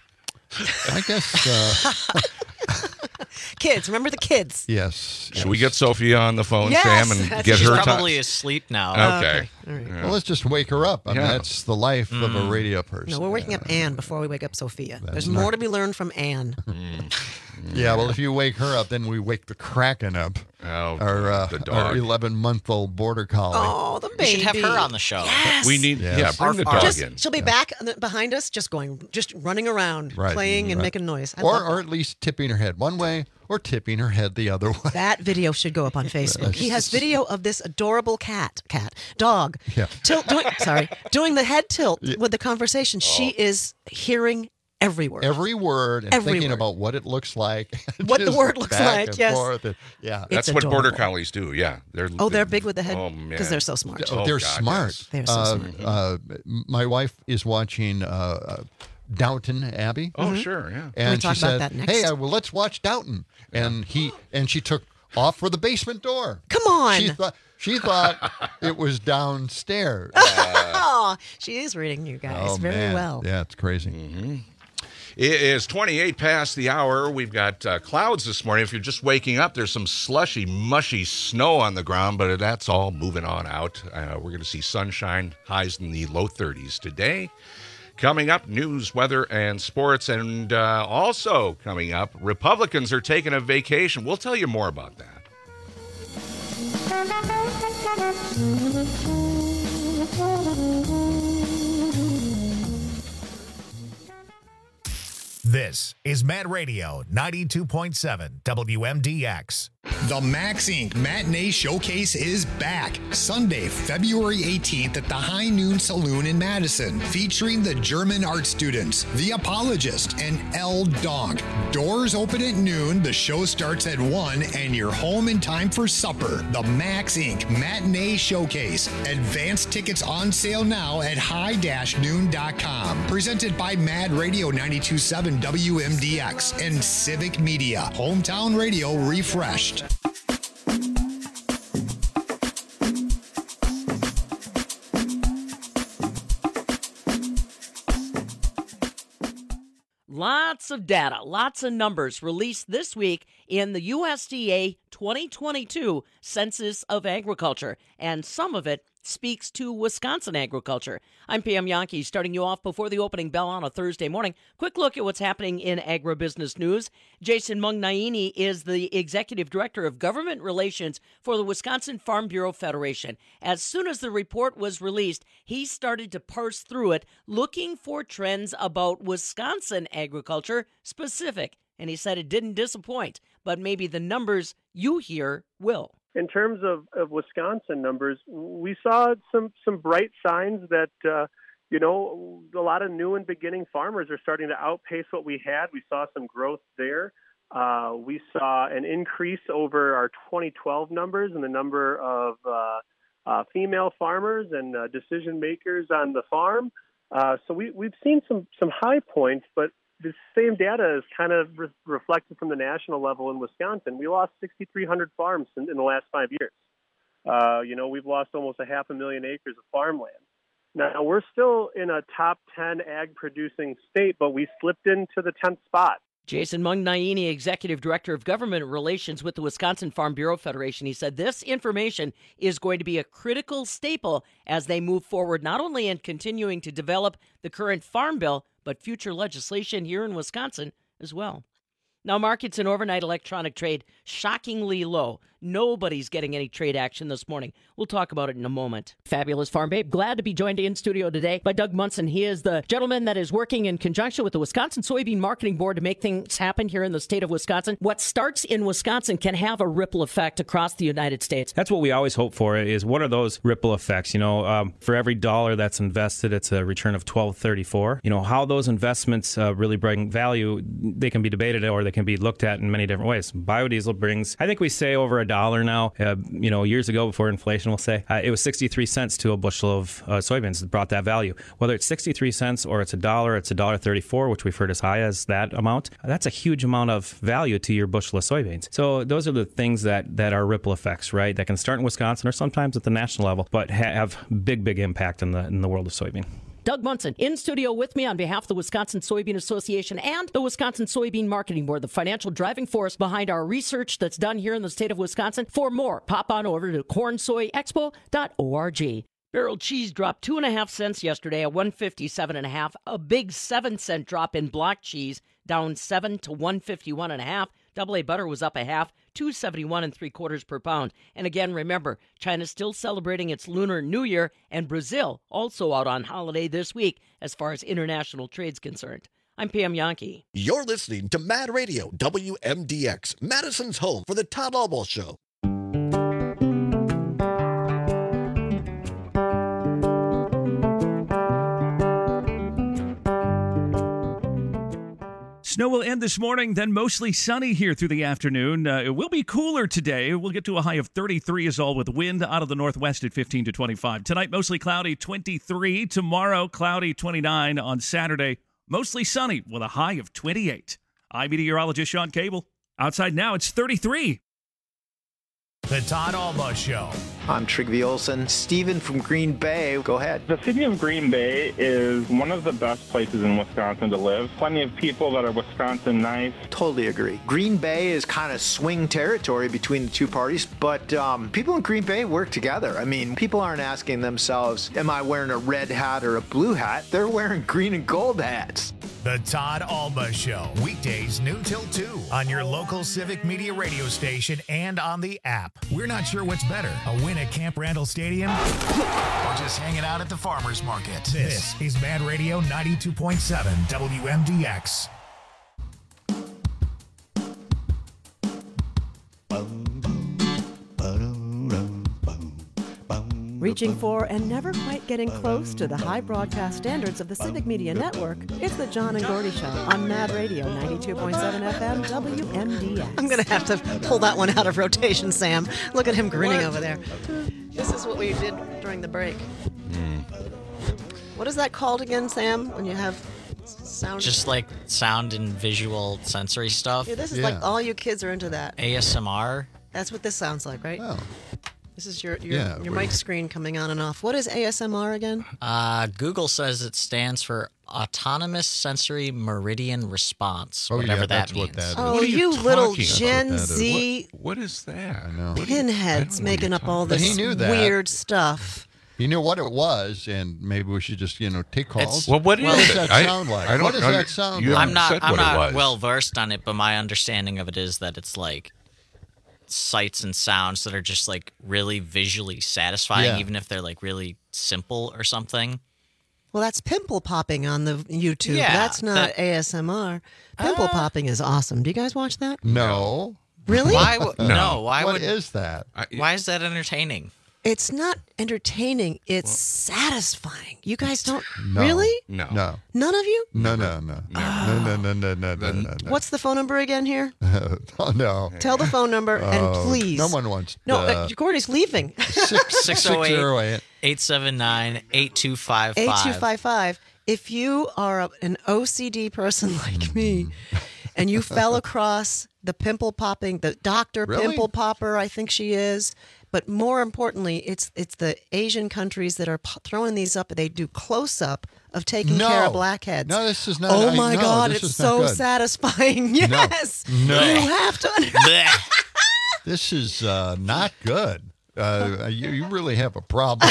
I guess, uh, Kids. Remember the kids. yes. Should we get Sophia on the phone, Yes, Sam, and that's- get She's her probably time? asleep now. Okay. All right. Well, let's just wake her up. I mean, Yeah. that's the life of a radio person. No, we're waking up Anne before we wake up Sophia. There's not- more to be learned from Anne. Yeah, well, if you wake her up, then we wake the Kraken up. Oh, Our uh, the our dog. eleven-month-old border collie. Oh, the We baby. should have her on the show. Yes. We need, Yes. yeah, bring the dog Just, in. she'll be back on the- behind us, just going, just running around, Right, playing and right. making noise. I or love or that. at least tipping her head one way or tipping her head the other way. That video should go up on Facebook. He has video of this adorable cat, cat, dog, Yeah. tilt, doing, sorry, doing the head tilt with the conversation. She is hearing every word. Every word and Every thinking word. about what it looks like. What the Just word looks back like, and yes. forth and- yeah. That's It's what border adorable. collies do. Yeah, they're Oh, they're big with the head Oh because man, they're so smart. Oh, They're God, smart. yes. They're so uh, smart. Uh, my wife is watching uh, uh, Downton Abbey. Oh, sure, yeah. And we she talk about said, that next? "Hey, uh, well, let's watch Downton." And he and she took off for the basement door. Come on. She thought she thought it was downstairs. Oh, she is reading you guys Oh, very man. well. Yeah, it's crazy. Mm-hmm. It is twenty-eight past the hour. We've got uh, clouds this morning. If you're just waking up, there's some slushy, mushy snow on the ground, but that's all moving on out. Uh, we're going to see sunshine, highs in the low thirties today. Coming up, news, weather, and sports. And uh, also coming up, Republicans are taking a vacation. We'll tell you more about that. This is Mad Radio ninety-two point seven W M D X. The Max Incorporated. Matinee Showcase is back Sunday, February eighteenth at the High Noon Saloon in Madison, featuring the German art students, The Apologist, and El Donk. Doors open at noon, the show starts at one, and you're home in time for supper. The Max Incorporated. Matinee Showcase. Advanced tickets on sale now at high dash noon dot com. Presented by Mad Radio ninety-two point seven W M D X and Civic Media. Hometown radio refreshed. Lots of data, lots of numbers released this week in the U S D A twenty twenty-two Census of Agriculture, and some of it speaks to Wisconsin agriculture. I'm Pam Yankee, starting you off before the opening bell on a Thursday morning. Quick look at what's happening in agribusiness news. Jason Mungnaini is the Executive Director of Government Relations for the Wisconsin Farm Bureau Federation. As soon as the report was released, he started to parse through it, looking for trends about Wisconsin agriculture specific. And he said it didn't disappoint, but maybe the numbers you hear will. In terms of, of Wisconsin numbers, we saw some, some bright signs that, uh, you know, a lot of new and beginning farmers are starting to outpace what we had. We saw some growth there. Uh, we saw an increase over our twenty twelve numbers in the number of uh, uh, female farmers and uh, decision makers on the farm. Uh, so we, we've seen some, some high points, but the same data is kind of re- reflected from the national level in Wisconsin. We lost six thousand three hundred farms in, in the last five years. Uh, you know, we've lost almost a half a million acres of farmland. Now, we're still in a top ten ag-producing state, but we slipped into the tenth spot. Jason Mungnaini, Executive Director of Government Relations with the Wisconsin Farm Bureau Federation. He said this information is going to be a critical staple as they move forward, not only in continuing to develop the current Farm Bill, but future legislation here in Wisconsin as well. Now, markets in overnight electronic trade shockingly low. Nobody's getting any trade action this morning. We'll talk about it in a moment. Fabulous Farm Babe, glad to be joined in studio today by Doug Munson. He is the gentleman that is working in conjunction with the Wisconsin Soybean Marketing Board to make things happen here in the state of Wisconsin. What starts in Wisconsin can have a ripple effect across the United States. That's what we always hope for, is what are those ripple effects? You know, um, for every dollar that's invested, it's a return of twelve thirty-four. You know, how those investments uh, really bring value, they can be debated or they can be looked at in many different ways. Biodiesel brings, I think we say over a dollar now. Uh, you know, years ago, before inflation, we'll say uh, it was sixty-three cents to a bushel of uh, soybeans that brought that value. Whether it's sixty-three cents or it's a dollar, it's a dollar thirty-four, which we've heard as high as that amount. That's a huge amount of value to your bushel of soybeans. So those are the things that that are ripple effects, right? That can start in Wisconsin or sometimes at the national level, but ha- have big, big impact in the in the world of soybean. Doug Munson in studio with me on behalf of the Wisconsin Soybean Association and the Wisconsin Soybean Marketing Board, the financial driving force behind our research that's done here in the state of Wisconsin. For more, pop on over to corn soy expo dot org. Barrel cheese dropped two and a half cents yesterday at one fifty-seven and a half. A big seven cent drop in block cheese, down seven to one fifty-one and a half. Double A butter was up a half, two seventy-one and three quarters per pound. And again, remember, China's still celebrating its Lunar New Year, and Brazil also out on holiday this week as far as international trade's concerned. I'm Pam Yankee. You're listening to Mad Radio, W M D X, Madison's home for the Todd Albaugh Show. Snow will end this morning, then mostly sunny here through the afternoon. Uh, it will be cooler today. We'll get to a high of thirty-three is all, with wind out of the northwest at fifteen to twenty-five. Tonight, mostly cloudy, twenty-three. Tomorrow, cloudy, twenty-nine. On Saturday, mostly sunny with a high of twenty-eight. I'm meteorologist Sean Cable. Outside now, it's thirty-three. The Todd Albaugh Show. I'm Trygve Olsen. Steven from Green Bay, go ahead. The city of Green Bay is one of the best places in Wisconsin to live. Plenty of people that are Wisconsin nice. Totally agree. Green Bay is kind of swing territory between the two parties, but um, people in Green Bay work together. I mean, people aren't asking themselves, am I wearing a red hat or a blue hat? They're wearing green and gold hats. The Todd Alba Show, weekdays noon till two on your local Civic Media radio station and on the app. We're not sure what's better, a win at Camp Randall Stadium or just hanging out at the farmer's market. This is Mad Radio ninety-two point seven W M D X. Reaching for and never quite getting close to the high broadcast standards of the Civic Media Network, it's the John and Gordy Show on Mad Radio ninety-two point seven F M W M D X. I'm going to have to pull that one out of rotation, Sam. Look at him grinning what? over there. This is what we did during the break. Mm. What is that called again, Sam, when you have sound? Just like sound and visual sensory stuff. Yeah, this is yeah. like all you kids are into that. A S M R. That's what this sounds like, right? Oh. This is your your, Yeah, your we- mic screen coming on and off. What is A S M R again? Uh, Google says it stands for Autonomous Sensory Meridian Response, Oh, whatever yeah, that that's means. what that is. Oh, What are you you little talking about? Gen That's what that is. Z What, what is that? I know. pinheads making up all But this he knew that. weird stuff. You knew what it was, and maybe we should just, you know, take calls. Well, what what is does it? that I- sound like? I don't what does under- that sound you like? I'm not. said I'm what it not was. well versed on it, but my understanding of it is that it's like sights and sounds that are just like really visually satisfying, Yeah. even if they're like really simple or something. Well, that's pimple popping on the YouTube. Yeah, that's not that- A S M R. Pimple popping is awesome. Do you guys watch that? No. Really? Why? W- No. no. Why What would? is that? Why is that entertaining? It's not entertaining. It's satisfying. You guys don't No. really? No. No. None of you? No, no, no. No, no, no, no, no, no, no, no. What's the phone number again here? Oh, no. Tell the phone number and Oh, please. No one wants No, uh, uh, Gordy's leaving. six oh eight, eight seven nine, eight two five five. eight two five five. If you are a, an O C D person like me and you fell across the pimple popping, the Doctor Really? Pimple Popper, I think she is. But more importantly, it's it's the Asian countries that are p- throwing these up. They do close up of taking No. care of blackheads. No, this is not. Oh I- my no, God, this it's is not so good. satisfying. Yes. No. You have to. This is uh, not good. Uh, you, you really have a problem.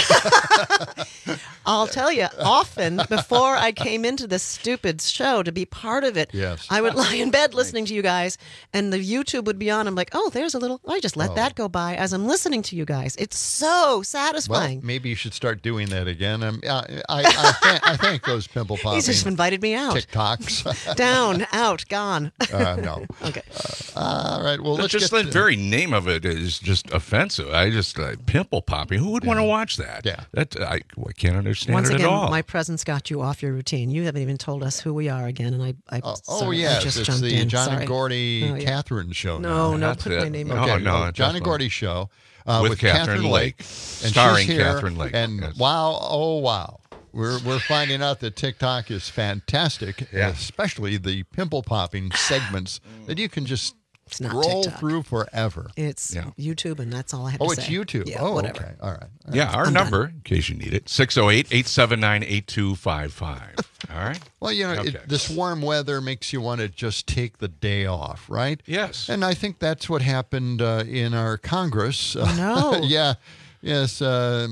I'll tell you, often before I came into this stupid show to be part of it, Yes. I would lie in bed listening to you guys, and the YouTube would be on. I'm like, oh, there's a little. I just let Oh. that go by as I'm listening to you guys. It's so Well, satisfying. maybe you should start doing that again. Um, I, I, I, thank, I thank those pimple popping He's just invited me out. TikToks. Down, out, gone. uh, no. Okay. Uh, all right. Well, let's just get the to- very name of it is just offensive. I just uh, pimple popping. Who would want to watch that? Yeah, that I, I can't understand Once it again, at all. my presence got you off your routine. You haven't even told us who we are again, and I. I Oh, sorry, I yes, just it's jumped the in. John Sorry. and Gordy Oh, yeah. Catherine show. No, now. no, That's put it. my name in. No, Okay, no, well, it's John just and fine. Gordy show uh, With with, Catherine Lake. and Starring she's here, Catherine Lake, And yes. wow, oh wow, we're we're finding out that TikTok is fantastic, Yeah. especially the pimple popping segments that you can just It's not roll TikTok. through forever. It's Yeah. YouTube, and that's all I have Oh, to it's say. YouTube. Yeah, oh, whatever. okay, all right. All right. Yeah, our I'm number, in case you need it, six oh eight, eight seven nine, eight two five five. All right? Well, you know, Okay. it, this warm weather makes you want to just take the day off, right? Yes. And I think that's what happened uh, in our Congress. Oh, no. yeah. Yes. Uh,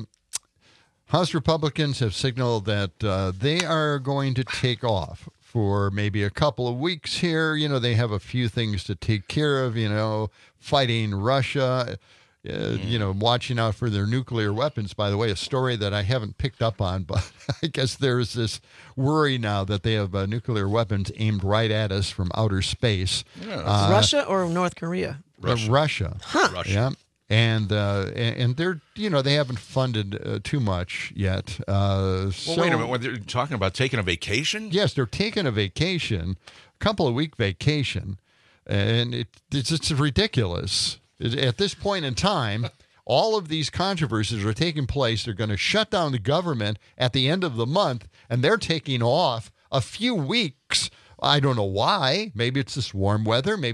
House Republicans have signaled that uh, they are going to take off for maybe a couple of weeks here. You know, they have a few things to take care of, you know, fighting Russia. Uh, you know, watching out for their nuclear weapons. By the way, a story that I haven't picked up on, but I guess there's this worry now that they have uh, nuclear weapons aimed right at us from outer space. Uh, Russia or North Korea? Russia. Russia. Huh. Russia. Yeah. And, uh, and and they're, you know, they haven't funded uh, too much yet. Uh, Well, so, wait a minute. When they're talking about taking a vacation? Yes, they're taking a vacation, a couple of week vacation, and it, it's, it's ridiculous. At this point in time, all of these controversies are taking place. They're going to shut down the government at the end of the month, and they're taking off a few weeks. I don't know why. Maybe it's this warm weather. Maybe it's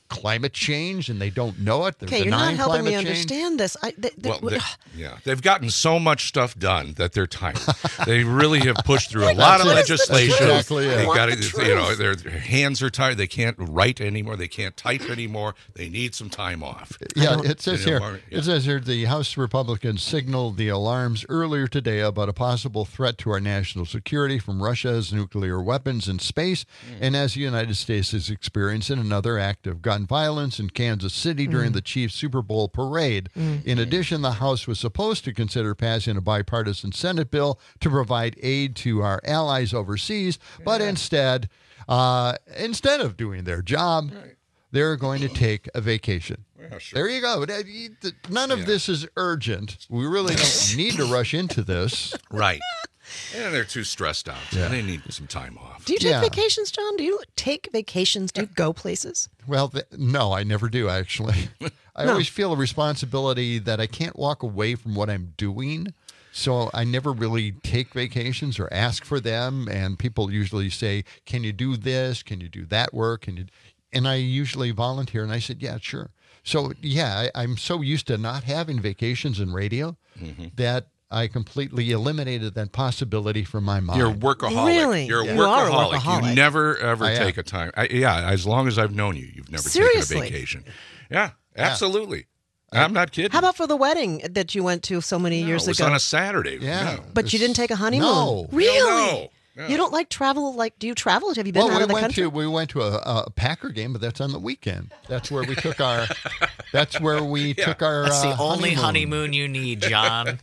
climate change and they don't know it. They're Okay, you're denying not helping me climate change. understand this. I, th- th- Well, they, yeah, they've gotten so much stuff done that they're tired. They really have pushed through a lot of That's it. legislation. That's exactly it. They I want got the you know, truth. their, their hands are tired. They can't write anymore. They can't type anymore. They need some time off. Yeah, it says You here. know, yeah. It says here the House Republicans signaled the alarms earlier today about a possible threat to our national security from Russia's nuclear weapons in space, Mm. and as the United States is experiencing another act of gun violence in Kansas City during Mm. the Chiefs Super Bowl parade. Mm. In addition, the House was supposed to consider passing a bipartisan Senate bill to provide aid to our allies overseas, but instead, uh, instead of doing their job, they're going to take a vacation. Yeah, sure. There you go. That- you- th- None of Yeah. this is urgent. We really don't need to rush into this. Right. And they're too stressed out. Yeah. They need some time off. Do you take Yeah. vacations, John? Do you take vacations? Do you go places? Well, th- no, I never do, actually. I No. always feel a responsibility that I can't walk away from what I'm doing. So I never really take vacations or ask for them. And people usually say, can you do this? Can you do that work? Can you? And I usually volunteer. And I said, yeah, sure. So, yeah, I, I'm so used to not having vacations in radio Mhm. that I completely eliminated that possibility from my mind. You're a workaholic. Really? You're a You workaholic. are a workaholic. You never ever I am. take a time. I, yeah, as long as I've known you, you've never Seriously? taken a vacation. Yeah, absolutely. I'm not kidding. How about for the wedding that you went to so many No, years it was ago? on a Saturday. Yeah. No. But you didn't take a honeymoon? No. Really? No, no. You don't like travel? Like, do you travel? Have you been well, out we of the went country? to we went to a, a Packer game, but that's on the weekend. That's where we took our. That's where we took our. That's the uh, only honeymoon. honeymoon you need, John.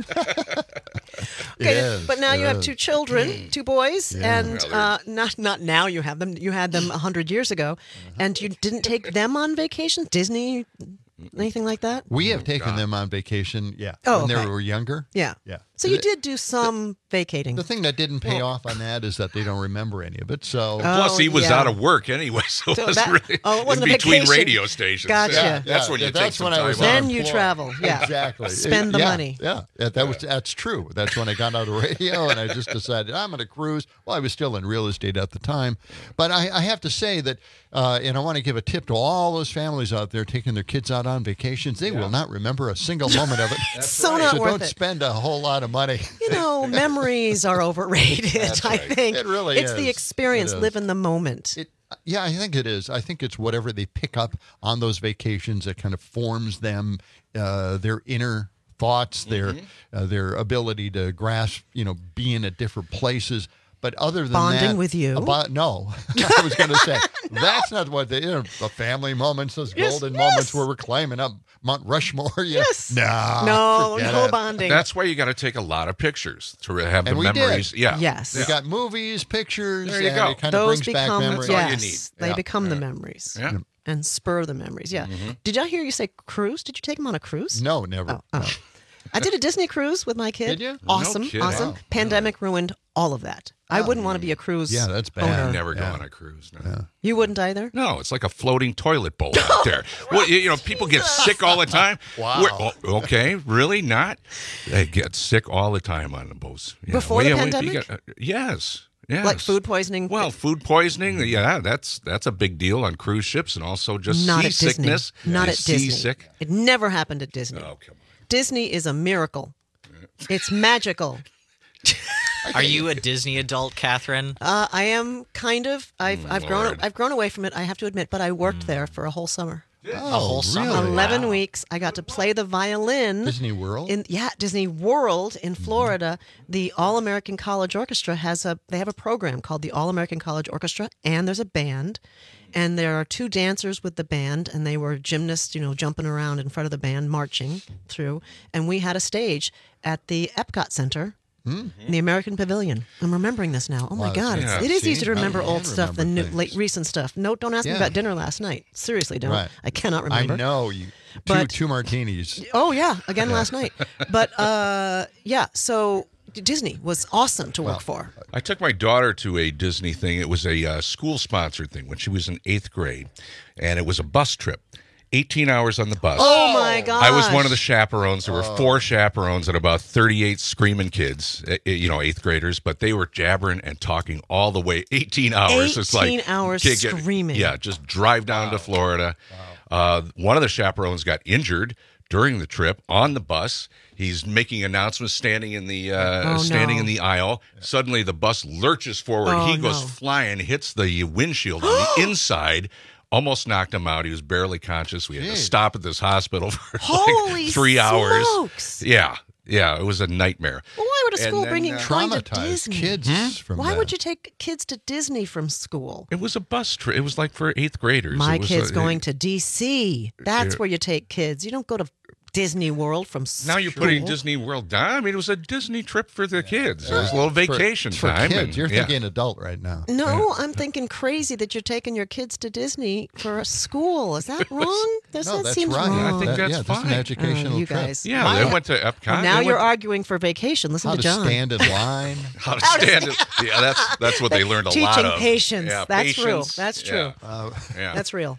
Okay, Yes, but now you have yes. two children, two boys, Yeah. and Well, they're- uh, not not now you have them. You had them a hundred years ago, and you didn't take them on vacations, Disney, anything like that. We have taken them on vacation. Yeah. Oh, when okay. they were younger. Yeah. Yeah. So you The- did do some vacating. The thing that didn't pay Well- off on that is that they don't remember any of it. So Plus, he was yeah. out of work anyway, so, So it was that- really oh, it wasn't in a between vacation. radio stations. Gotcha. Yeah, Yeah, that's when yeah, you that's take some when I time was off. Then you unemployed. travel. Yeah. Exactly. Spend the Yeah, money. Yeah, yeah, that was that's true. That's when I got out of radio and I just decided I'm going to cruise. Well, I was still in real estate at the time, but I, I have to say that, uh, and I want to give a tip to all those families out there taking their kids out on vacations. They will not remember a single moment of it. So not so worth don't it. spend a whole lot of money. You know, memories are overrated. That's I right. think It really it's the is. experience. It is. Live in the moment. It, yeah, I think it is. I think it's whatever they pick up on those vacations that kind of forms them, uh, their inner thoughts, their uh, their ability to grasp, you know, being at different places. But other than Bonding that, with you? about, no, I was going to say that's not what the, you know, the family moments, those Yes, golden yes. moments where we're climbing up Mount Rushmore. Yeah. Yes. Nah, no, forget no it. bonding. That's why you got to take a lot of pictures to re- have And the we did. memories. Yeah. Yes. We Yeah. got movies, pictures, There you and go. it kind of Those brings back become memories. all you yes, need. they Yeah. become the memories. Yeah. And spur the memories. Yeah. Did I hear you say cruise? Did you take them on a cruise? No, never. Oh, oh. I did a Disney cruise with my kid. Did you? No Awesome, kidding. awesome. Wow. Pandemic ruined all of that. I Oh. wouldn't want to be a cruise. Yeah, that's bad. owner. Never go Yeah. on a cruise. No. You wouldn't either. No, it's like a floating toilet bowl out there. Well, you, you know, people get sick all the time. Wow. We're- oh, okay, really? Not? They get sick all the time on the boats. You know, Before the well, you pandemic? got- uh, yes. Yes. Like food poisoning. Well, food poisoning, yeah, that's that's a big deal on cruise ships, and also just not at Disney. seasickness. Not You're at Disney. Seasick. It never happened at Disney. Oh, come on. Disney is a miracle. It's magical. Are you a Disney adult, Catherine? Uh, I am kind of. I've Mm, I've grown Lord. I've grown away from it. I have to admit, but I worked there for a whole summer. a whole summer. really? Eleven Wow. weeks. I got to play the violin. Disney World? In yeah, Disney World in Mm-hmm. Florida, the All American College Orchestra has a they have a program called the All American College Orchestra, and there's a band, and there are two dancers with the band, and they were gymnasts, you know, jumping around in front of the band, marching through, and we had a stage at the Epcot Center. In the American Pavilion. I'm remembering this now. Oh my Wow, God, yeah, it's, it is see? easy to remember I old can stuff than new, remember late things. recent stuff. No, don't ask me Yeah. about dinner last night. Seriously, don't. Right. I cannot remember. I know you. Two, But- two martinis. Oh yeah, again last night. But uh, yeah, so D- Disney was awesome to work for. I took my daughter to a Disney thing. It was a uh, school-sponsored thing when she was in eighth grade, and it was a bus trip. eighteen hours on the bus. Oh, my gosh. I was one of the chaperones. There were Oh. four chaperones and about thirty-eight screaming kids, eh, eh, you know, eighth graders, but they were jabbering and talking all the way eighteen hours. It's like eighteen hours can't get- screaming. Yeah, just drive down to Florida. Uh, one of the chaperones got injured during the trip on the bus. He's making announcements, standing in the uh, Oh, standing no. in the aisle. Suddenly, the bus lurches forward. Oh, he goes no. flying, hits the windshield on the inside. Almost knocked him out. He was barely conscious. We had to Jeez. stop at this hospital for Holy like three hours. smokes. Yeah, yeah, it was a nightmare. Well, why would a And school then, bring uh, flying to Traumatized Disney? kids from Why that. would you take kids to Disney from school? It was a bus trip. It was like for eighth graders. My It was kid's a- going to D C. That's Yeah. where you take kids. You don't go to Disney World from school. Now you're putting Disney World down. I mean, it was a Disney trip for the kids. It was a little It's for- vacation it's for time. kids. and- You're yeah. thinking adult right now. No, I'm thinking crazy that you're taking your kids to Disney for a school. Is that wrong? Does No, that that's seem right. wrong? I think That- that's yeah, that's an fine. educational Oh, you trip. guys. Yeah, Why- they went to Epcot. Well, now They you're went- arguing for vacation. Listen How to to John. stand in line. How to stand it. Yeah, that's that's what they learned a lot Teaching of. patience. Yeah, That's true. patience. That's true. Yeah. Uh, Yeah. That's real.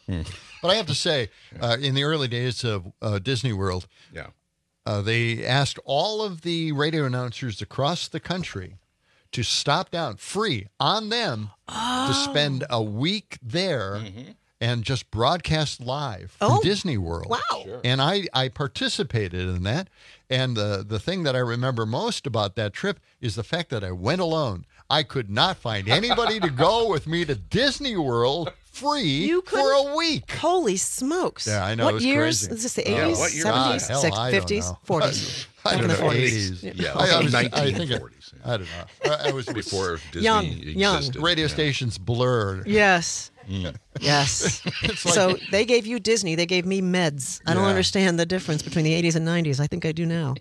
But I have to say, uh, in the early days of uh, Disney World, Yeah. uh, they asked all of the radio announcers across the country to stop down free on them to spend a week there Mm-hmm. and just broadcast live from Oh, Disney World. wow. Sure. And I, I participated in that. And the, the thing that I remember most about that trip is the fact that I went alone. I could not find anybody to go with me to Disney World free You for couldn't- a week. Holy smokes. Yeah, I know, What it was years? crazy. Is this the Yeah, eighties, what year? seventies, God, hell, six- I don't fifties, know. forties? I Back don't in the know, forties. eighties. Yeah, I, I was, I nineteen think it, forties. I don't know. I, I was Before Disney Young, young. existed. radio Yeah. stations blurred. Yes. Mm. Yes. It's like- So they gave you Disney. They gave me meds. I don't Yeah. understand the difference between the eighties and nineties. I think I do now.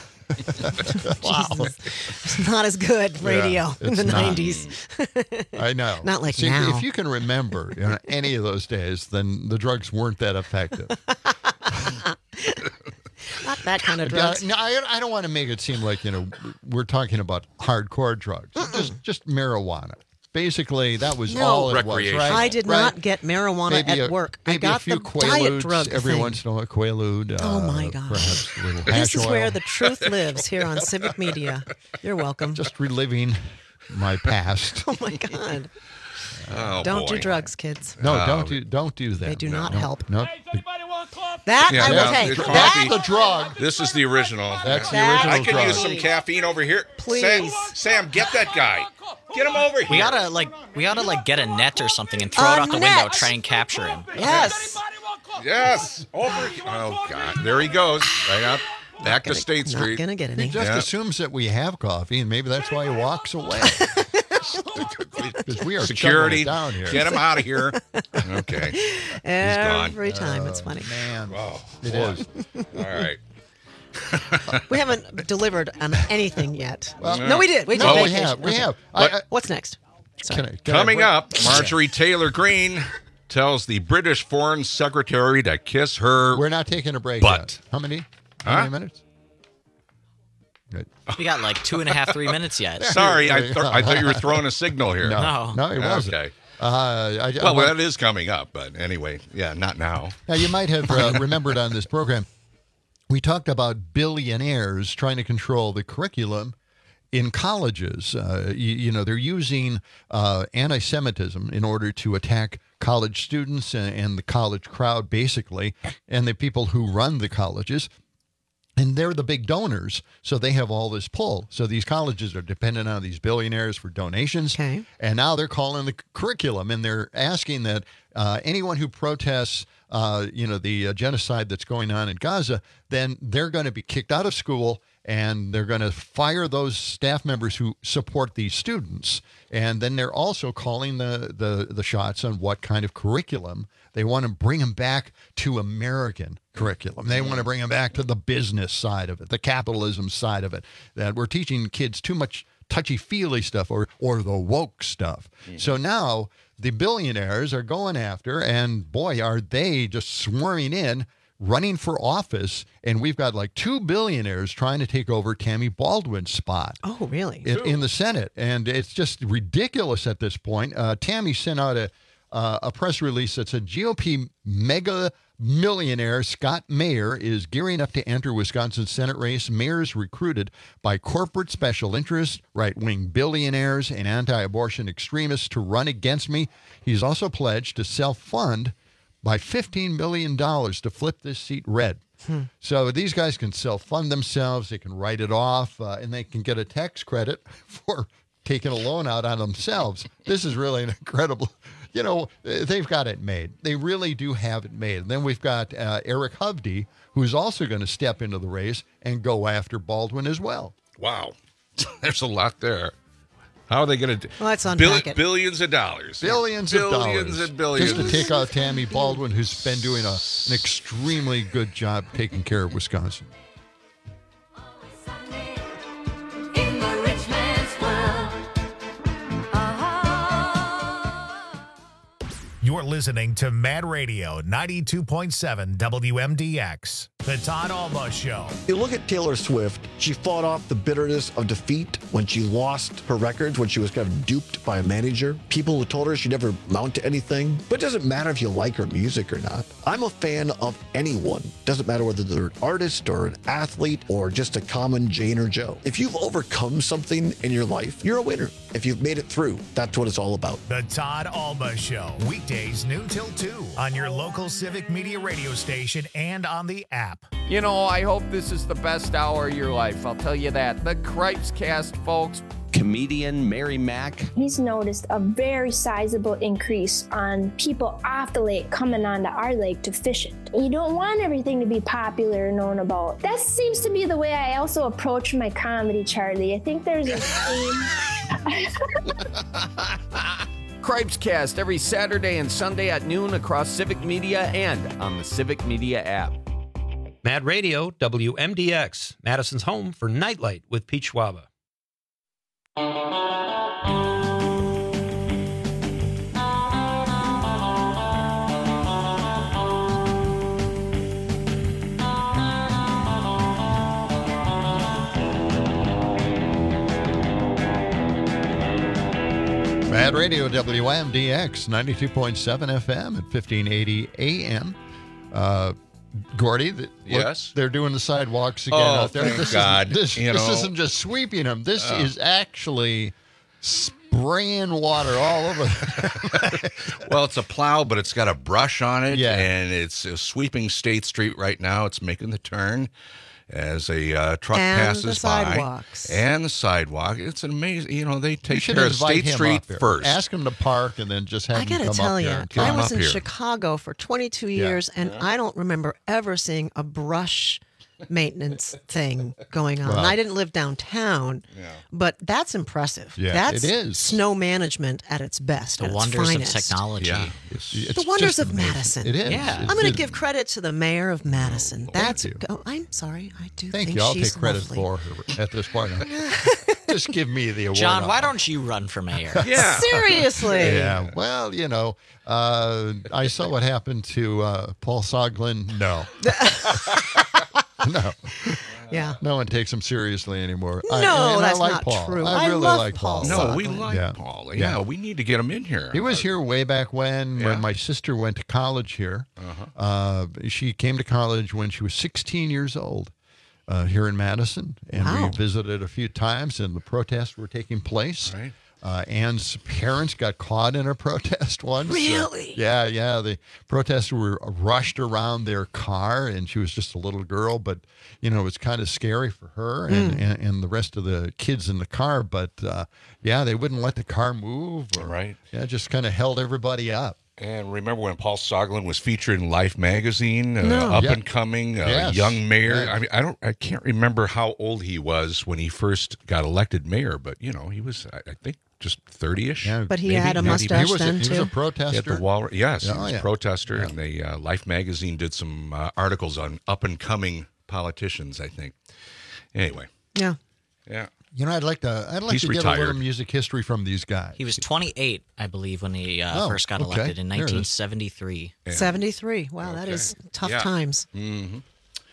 Wow. Jesus. It's not as good radio in it's the not. nineties. I know. Not like See, if- now. If you can remember you know, any of those days, then the drugs weren't that effective. Not that kind of Uh, drugs. no, I, I don't want to make it seem like, you know, we're talking about hardcore drugs. Just just marijuana. Basically, that was No. all it was, Recreational. right? I did Right? not get marijuana Maybe at a, work. Maybe I got a few the diet Quaaludes drug every thing. once in a while. Quaalude. Oh, my uh, gosh. Perhaps a little This hash is oil. where the truth lives here on Civic Media. You're welcome. Just reliving my past. Oh my God! Oh, Don't do boy. drugs, kids. No, Uh, don't do don't do that. They do No, not no, help. No, That Yeah, I will yeah, take. the That coffee. the drug. This is the original. That's the That- original I could drug. use some caffeine over here. Please. Sam, Sam, get that guy. Get him over here. We gotta like we gotta like get a net or something and throw A it out the net. window, try and capture him. yes. Yes. Over here. Oh, God. There he goes. Right up. Back to Gonna- State Not Street. gonna get He any. just Yeah. assumes that we have coffee, and maybe that's why he walks away. Because we are Security. chugging it down here. Get him out of here. Okay. He's gone. Every time it's funny. Man, Oh, it boy. is. All right. We haven't delivered on anything yet. Well, no, we did. We did. No, we vacation. have. We Okay. have. I, I, What's next? can I, can Coming I, up, Marjorie Taylor Greene tells the British Foreign Secretary to kiss her. We're not taking a break Butt. yet. How many? How Huh? many minutes? Good. We got like two and a half, three minutes yet. Sorry, I, th- I thought you were throwing a signal here. No, No. no, it wasn't. Okay. Uh, I, I, Well, well, that is coming up, but anyway, yeah, not now. now you might have uh, remembered on this program, we talked about billionaires trying to control the curriculum in colleges. Uh, you, you know, they're using uh, anti-Semitism in order to attack college students and, and the college crowd, basically, and the people who run the colleges. And they're the big donors, so they have all this pull. So these colleges are dependent on these billionaires for donations. Okay. And now they're calling the curriculum, and they're asking that uh, anyone who protests, uh, you know, the uh, genocide that's going on in Gaza, then they're going to be kicked out of school, and they're going to fire those staff members who support these students. And then they're also calling the the, the shots on what kind of curriculum. They want to bring them back to American curriculum. They want to bring them back to the business side of it, the capitalism side of it, that we're teaching kids too much touchy-feely stuff or or the woke stuff. Mm-hmm. So now the billionaires are going after, and boy, are they just swarming in, running for office, and we've got like two billionaires trying to take over Tammy Baldwin's spot. Oh, really? In, in the Senate, and it's just ridiculous at this point. Uh, Tammy sent out a uh, a press release that said G O P mega millionaire Scott Mayer is gearing up to enter Wisconsin's Senate race. Mayer's recruited by corporate special interests, right-wing billionaires, and anti-abortion extremists to run against me. He's also pledged to self-fund by fifteen million dollars to flip this seat red. Hmm. So these guys can self-fund themselves, they can write it off, uh, and they can get a tax credit for taking a loan out on themselves. This is really an incredible, you know, they've got it made. They really do have it made. And then we've got uh, Eric Hovde, who's also going to step into the race and go after Baldwin as well. Wow. There's a lot there. How are they going to do? Well, let's unpack it. Billions of dollars. Billions, billions of dollars. Billions and billions. Just to take out Tammy Baldwin, who's been doing a, an extremely good job taking care of Wisconsin. You're listening to Mad Radio ninety-two point seven W M D X, the Todd Alba Show. You look at Taylor Swift, she fought off the bitterness of defeat when she lost her records, when she was kind of duped by a manager. People who told her she'd never amount to anything. But it doesn't matter if you like her music or not. I'm a fan of anyone. Doesn't matter whether they're an artist or an athlete or just a common Jane or Joe. If you've overcome something in your life, you're a winner. If you've made it through, that's what it's all about. The Todd Alba Show, weekdays noon till two on your local Civic Media radio station and on the app. You know, I hope this is the best hour of your life. I'll tell you that. The Cripes Cast, folks. Comedian Mary Mack. He's noticed a very sizable increase on people off the lake coming onto our lake to fish it. You don't want everything to be popular and known about. That seems to be the way I also approach my comedy, Charlie. I think there's a theme. Cripes Cast every Saturday and Sunday at noon across Civic Media and on the Civic Media app. Mad Radio, W M D X, Madison's home for Nightlight with Pete Schwaba. Mad Radio, W M D X, ninety-two point seven F M at fifteen eighty A M. Uh, Gordy, the, yes, look, they're doing the sidewalks again oh, out there. Thank This God. Isn't, this you this know, isn't just sweeping them. This uh, is actually spraying water all over. Well, it's a plow, but it's got a brush on it, Yeah. and it's uh, sweeping State Street right now. It's making the turn as a uh, truck And passes the sidewalks. by. And the sidewalk. It's an amazing, you know, they You take should care of invite State him Street up here. first. Ask him to park and then just have I him gotta come tell up you, there. Get I him was up in here. Chicago for twenty-two Yeah. years, and Yeah. I don't remember ever seeing a brush maintenance thing going on. Well. And I didn't live downtown, Yeah. but that's impressive. Yeah, that's it is. snow management at its best. The at its wonders of finest. technology. Yeah. It's The wonders just of amazing. Madison. It is. Yeah. It's- I'm going to it- give credit to the mayor of Madison. Thank That's. you. Oh, I'm sorry. I do Thank think you. I'll she's take credit lovely. for her at this point. Just give me the award. John, why I'll- don't you run for mayor? Yeah. Seriously. Yeah, well, you know, uh, I saw what happened to uh, Paul Soglin. No. no. Yeah. No one takes him seriously anymore. No, I, and that's I like not Paul. true. I I really love like Paul. Paul No, we Soglin. like Yeah. Paul. Yeah. Yeah, we need to get him in here. He was here way back when, Yeah. when my sister went to college here. Uh-huh. Uh, she came to college when she was sixteen years old uh, here in Madison, and Wow. we visited a few times, and the protests were taking place. Right. Uh, Ann's parents got caught in a protest once. Uh, Really? yeah, yeah. The protesters were rushed around their car, and she was just a little girl, but, you know, it was kind of scary for her and, and, and the rest of the kids in the car. But, uh, yeah, they wouldn't let the car move. Or, Right. Yeah, just kind of held everybody up. And remember when Paul Soglin was featured in Life magazine, uh, No. up Yeah. and coming, uh, Yes. young mayor. Yeah. I mean, I don't, I can't remember how old he was when he first got elected mayor, but you know, he was, I, I think, just thirty-ish. Yeah. But he maybe, had a maybe mustache he was, a, then, he was too. a protester. At the wall, yes, Oh, he was yeah. a protester, Yeah. and the uh, Life magazine did some uh, articles on up and coming politicians. I think. Anyway, Yeah. yeah. You know, I'd like to. I'd like He's to get a retired. little music history from these guys. He was twenty-eight, I believe, when he uh, Oh, first got okay. elected in There it is. nineteen seventy-three. Yeah. seventy-three. Wow, that Okay. is tough Yeah. times. Mm-hmm.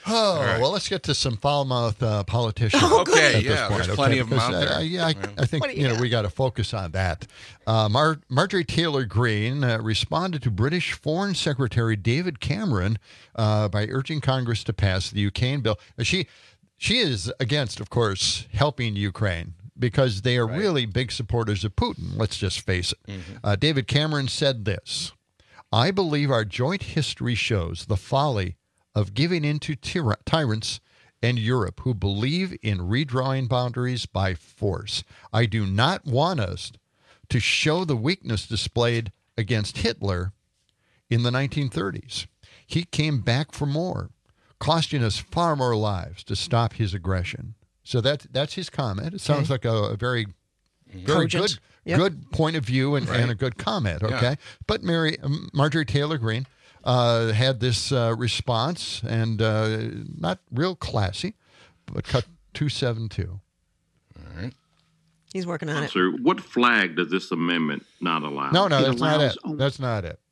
Oh, right. well, let's get to some foul-mouthed uh, politicians. Oh, okay, at this yeah, point, there's plenty of them Because, out there. uh, yeah, I, Yeah. I think What do you you know we got to focus on that. Uh, Mar- Marjorie Taylor Greene uh, responded to British Foreign Secretary David Cameron uh, by urging Congress to pass the Ukraine bill. She she is against, of course, helping Ukraine, because they are right. really big supporters of Putin. Let's just face it. Mm-hmm. Uh, David Cameron said this: "I believe our joint history shows the folly of giving in to tyra- tyrants and Europe who believe in redrawing boundaries by force. I do not want us to show the weakness displayed against Hitler in the nineteen thirties. He came back for more, costing us far more lives to stop his aggression." So that, that's his comment. It sounds okay. like a, a very, very Cogent. good Yep. good point of view and, Right. and a good comment, okay? Yeah. But Mary um, Marjorie Taylor Greene uh, had this uh, response, and uh, not real classy, but cut two seventy-two. All right. He's working on it. Sir, what flag does this amendment not allow? No, no, It that's not allows it. only- That's not it.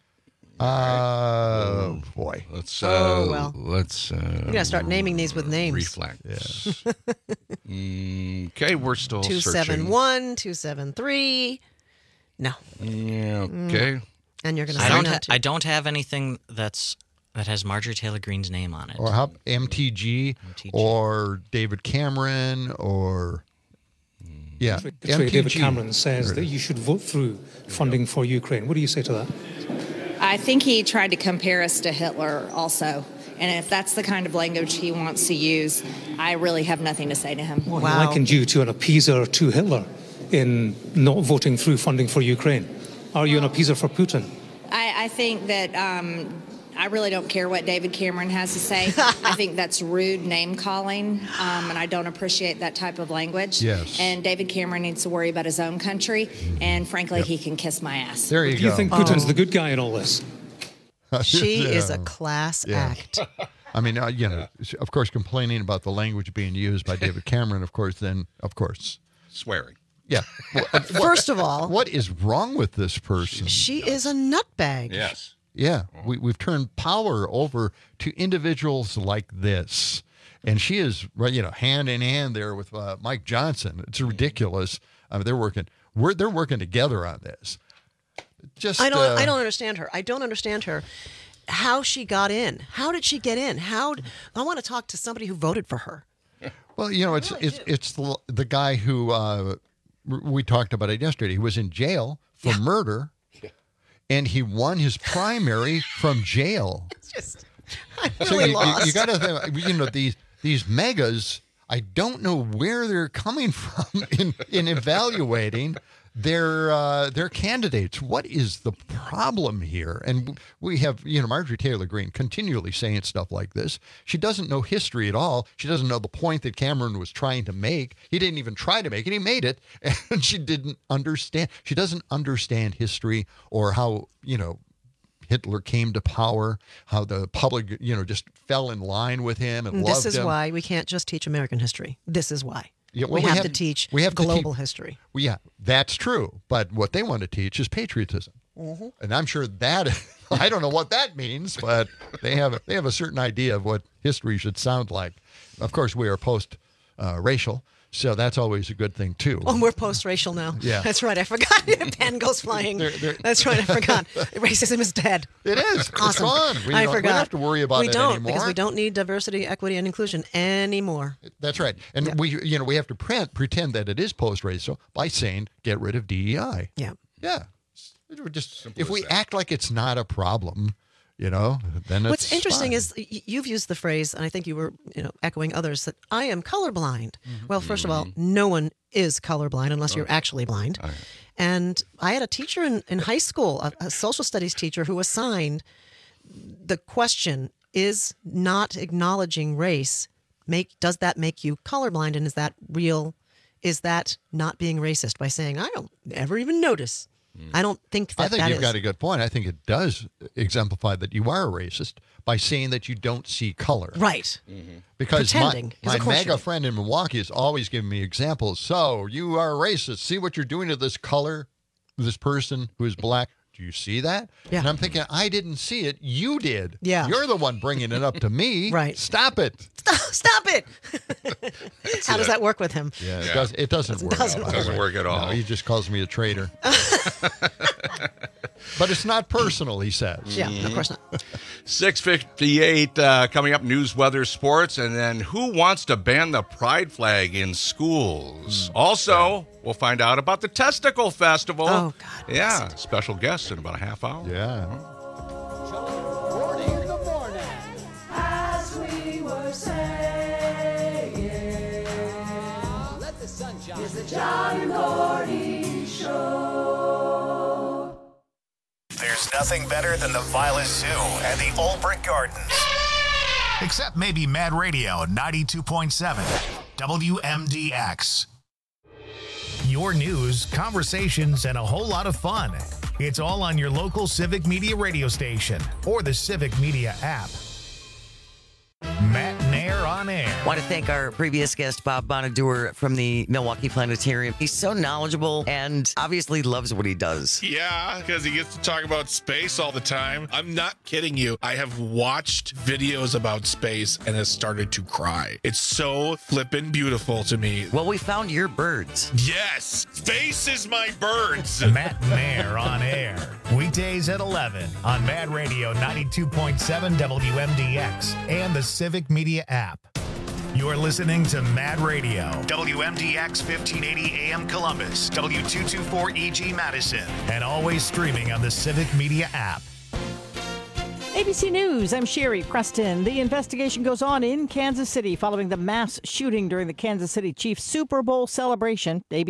Uh, boy. Let's uh, Oh, well. let's uh, You gotta start naming these with names. reflex. Mm, okay, we're still Two searching. seven one, two seven three. No. Yeah. Okay. And you're gonna I sign don't. that Ha- too. I don't have anything that's that has Marjorie Taylor Greene's name on it. Or how M T G, or David Cameron, or yeah, Secretary David M T G. Cameron says that you should vote through funding for Ukraine. What do you say to that? I think he tried to compare us to Hitler also. And if that's the kind of language he wants to use, I really have nothing to say to him. Well, he likened you to an appeaser to Hitler in not voting through funding for Ukraine. Are you an appeaser for Putin? I, I think that um, I really don't care what David Cameron has to say. I think that's rude name calling, um, and I don't appreciate that type of language. Yes. And David Cameron needs to worry about his own country, and frankly, he can kiss my ass. There you do you go. think Putin's the good guy in all this? She Yeah. is a class Yeah. act. I mean, uh, you know, of course, complaining about the language being used by David Cameron, of course, then, of course. Swearing. Yeah. Well, uh, what- First of all, what is wrong with this person? she is a nutbag. Yes. Yeah, we, we've turned power over to individuals like this. And she is, right, you know, hand in hand there with uh, Mike Johnson. It's ridiculous. I mean, they're working, we're, they're working together on this. Just, I don't. uh, I don't understand her. I don't understand her. How she got in? How did she get in? How? I want to talk to somebody who voted for her. Well, you know, it's it's it's the the guy who uh, we talked about it yesterday. He was in jail for Yeah. murder, and he won his primary from jail. It's just. I'm So really you, lost. you got to, you know, these these megas. I don't know where they're coming from in in evaluating their uh, their candidates. What is the problem here? And we have, you know, Marjorie Taylor Greene continually saying stuff like this. She doesn't know history at all. She doesn't know the point that Cameron was trying to make. He didn't even try to make it. He made it, and she didn't understand. She doesn't understand history or how, you know, Hitler came to power, how the public, you know, just fell in line with him and And loved this is him. why we can't just teach American history. This is why. Yeah, we, well, have to teach we have to global teach- history. Well, yeah, that's true. But what they want to teach is patriotism. Mhm. And I'm sure that, I don't know what that means, but they have, a, they have a certain idea of what history should sound like. Of course, we are post-racial, so that's always a good thing, too. Oh, we're post-racial now. Yeah. That's right. I forgot. The pen goes flying. They're- they're- That's right. I forgot. Racism is dead. It is. It's Awesome. gone. We I don't- we forgot. don't have to worry about we it don't, anymore. because we don't need diversity, equity, and inclusion anymore. That's right. And we, you know, we have to pre- pretend that it is post-racial by saying get rid of D E I. Yeah. Yeah. We're just if we act like it's not a problem, you know, then it's What's interesting fine. is y- you've used the phrase, and I think you were, you know, echoing others, that I am colorblind. Mm-hmm. Well, first of all, no one is colorblind unless you're actually blind. And I had a teacher in, in high school, a, a social studies teacher, who assigned the question: is not acknowledging race make does that make you colorblind, and is that real? Is that not being racist by saying I don't ever even notice? I don't think that I think that you've is. got a good point. I think it does exemplify that you are a racist by saying that you don't see color. Right. Because Pretending, 'cause my, of my course you MAGA do. friend in Milwaukee is always giving me examples. So you are a racist. See what you're doing to this color, this person who is black. do you see that? Yeah. And I'm thinking, I didn't see it. You did. Yeah. You're the one bringing it up to me. Right. Stop it. Stop it. How does that work with him? Yeah, it, Yeah. Does, it doesn't work. doesn't out work. that Doesn't way. work at all. No, he just calls me a traitor. But it's not personal, he says. Yeah, of course not. six fifty-eight uh, coming up, news, weather, sports, and then who wants to ban the pride flag in schools? Also, we'll find out about the Testicle Festival. Oh, God. Yeah, special guests in about a half hour. Yeah. As we were saying, let the sun shine. It's the John and Gordy Show. There's nothing better than the Violet Zoo and the Old Brick Gardens. Except maybe Mad Radio ninety-two point seven W M D X. Your news, conversations, and a whole lot of fun. It's all on your local Civic Media radio station or the Civic Media app. Matt Nair on air. Want to thank our previous guest, Bob Bonaduer from the Milwaukee Planetarium. He's so knowledgeable and obviously loves what he does. Yeah, because he gets to talk about space all the time. I'm not kidding you. I have watched videos about space and has started to cry. It's so flippin' beautiful to me. Well, we found your birds. Yes, space is my birds. Matt Nair on air. Weekdays at eleven on Mad Radio ninety-two point seven W M D X and the Civic Media app. You're listening to Mad Radio, W M D X fifteen eighty A M Columbus, W two twenty-four E G Madison, and always streaming on the Civic Media app. A B C News, I'm Sherry Preston. The investigation goes on in Kansas City following the mass shooting during the Kansas City Chiefs Super Bowl celebration. A B C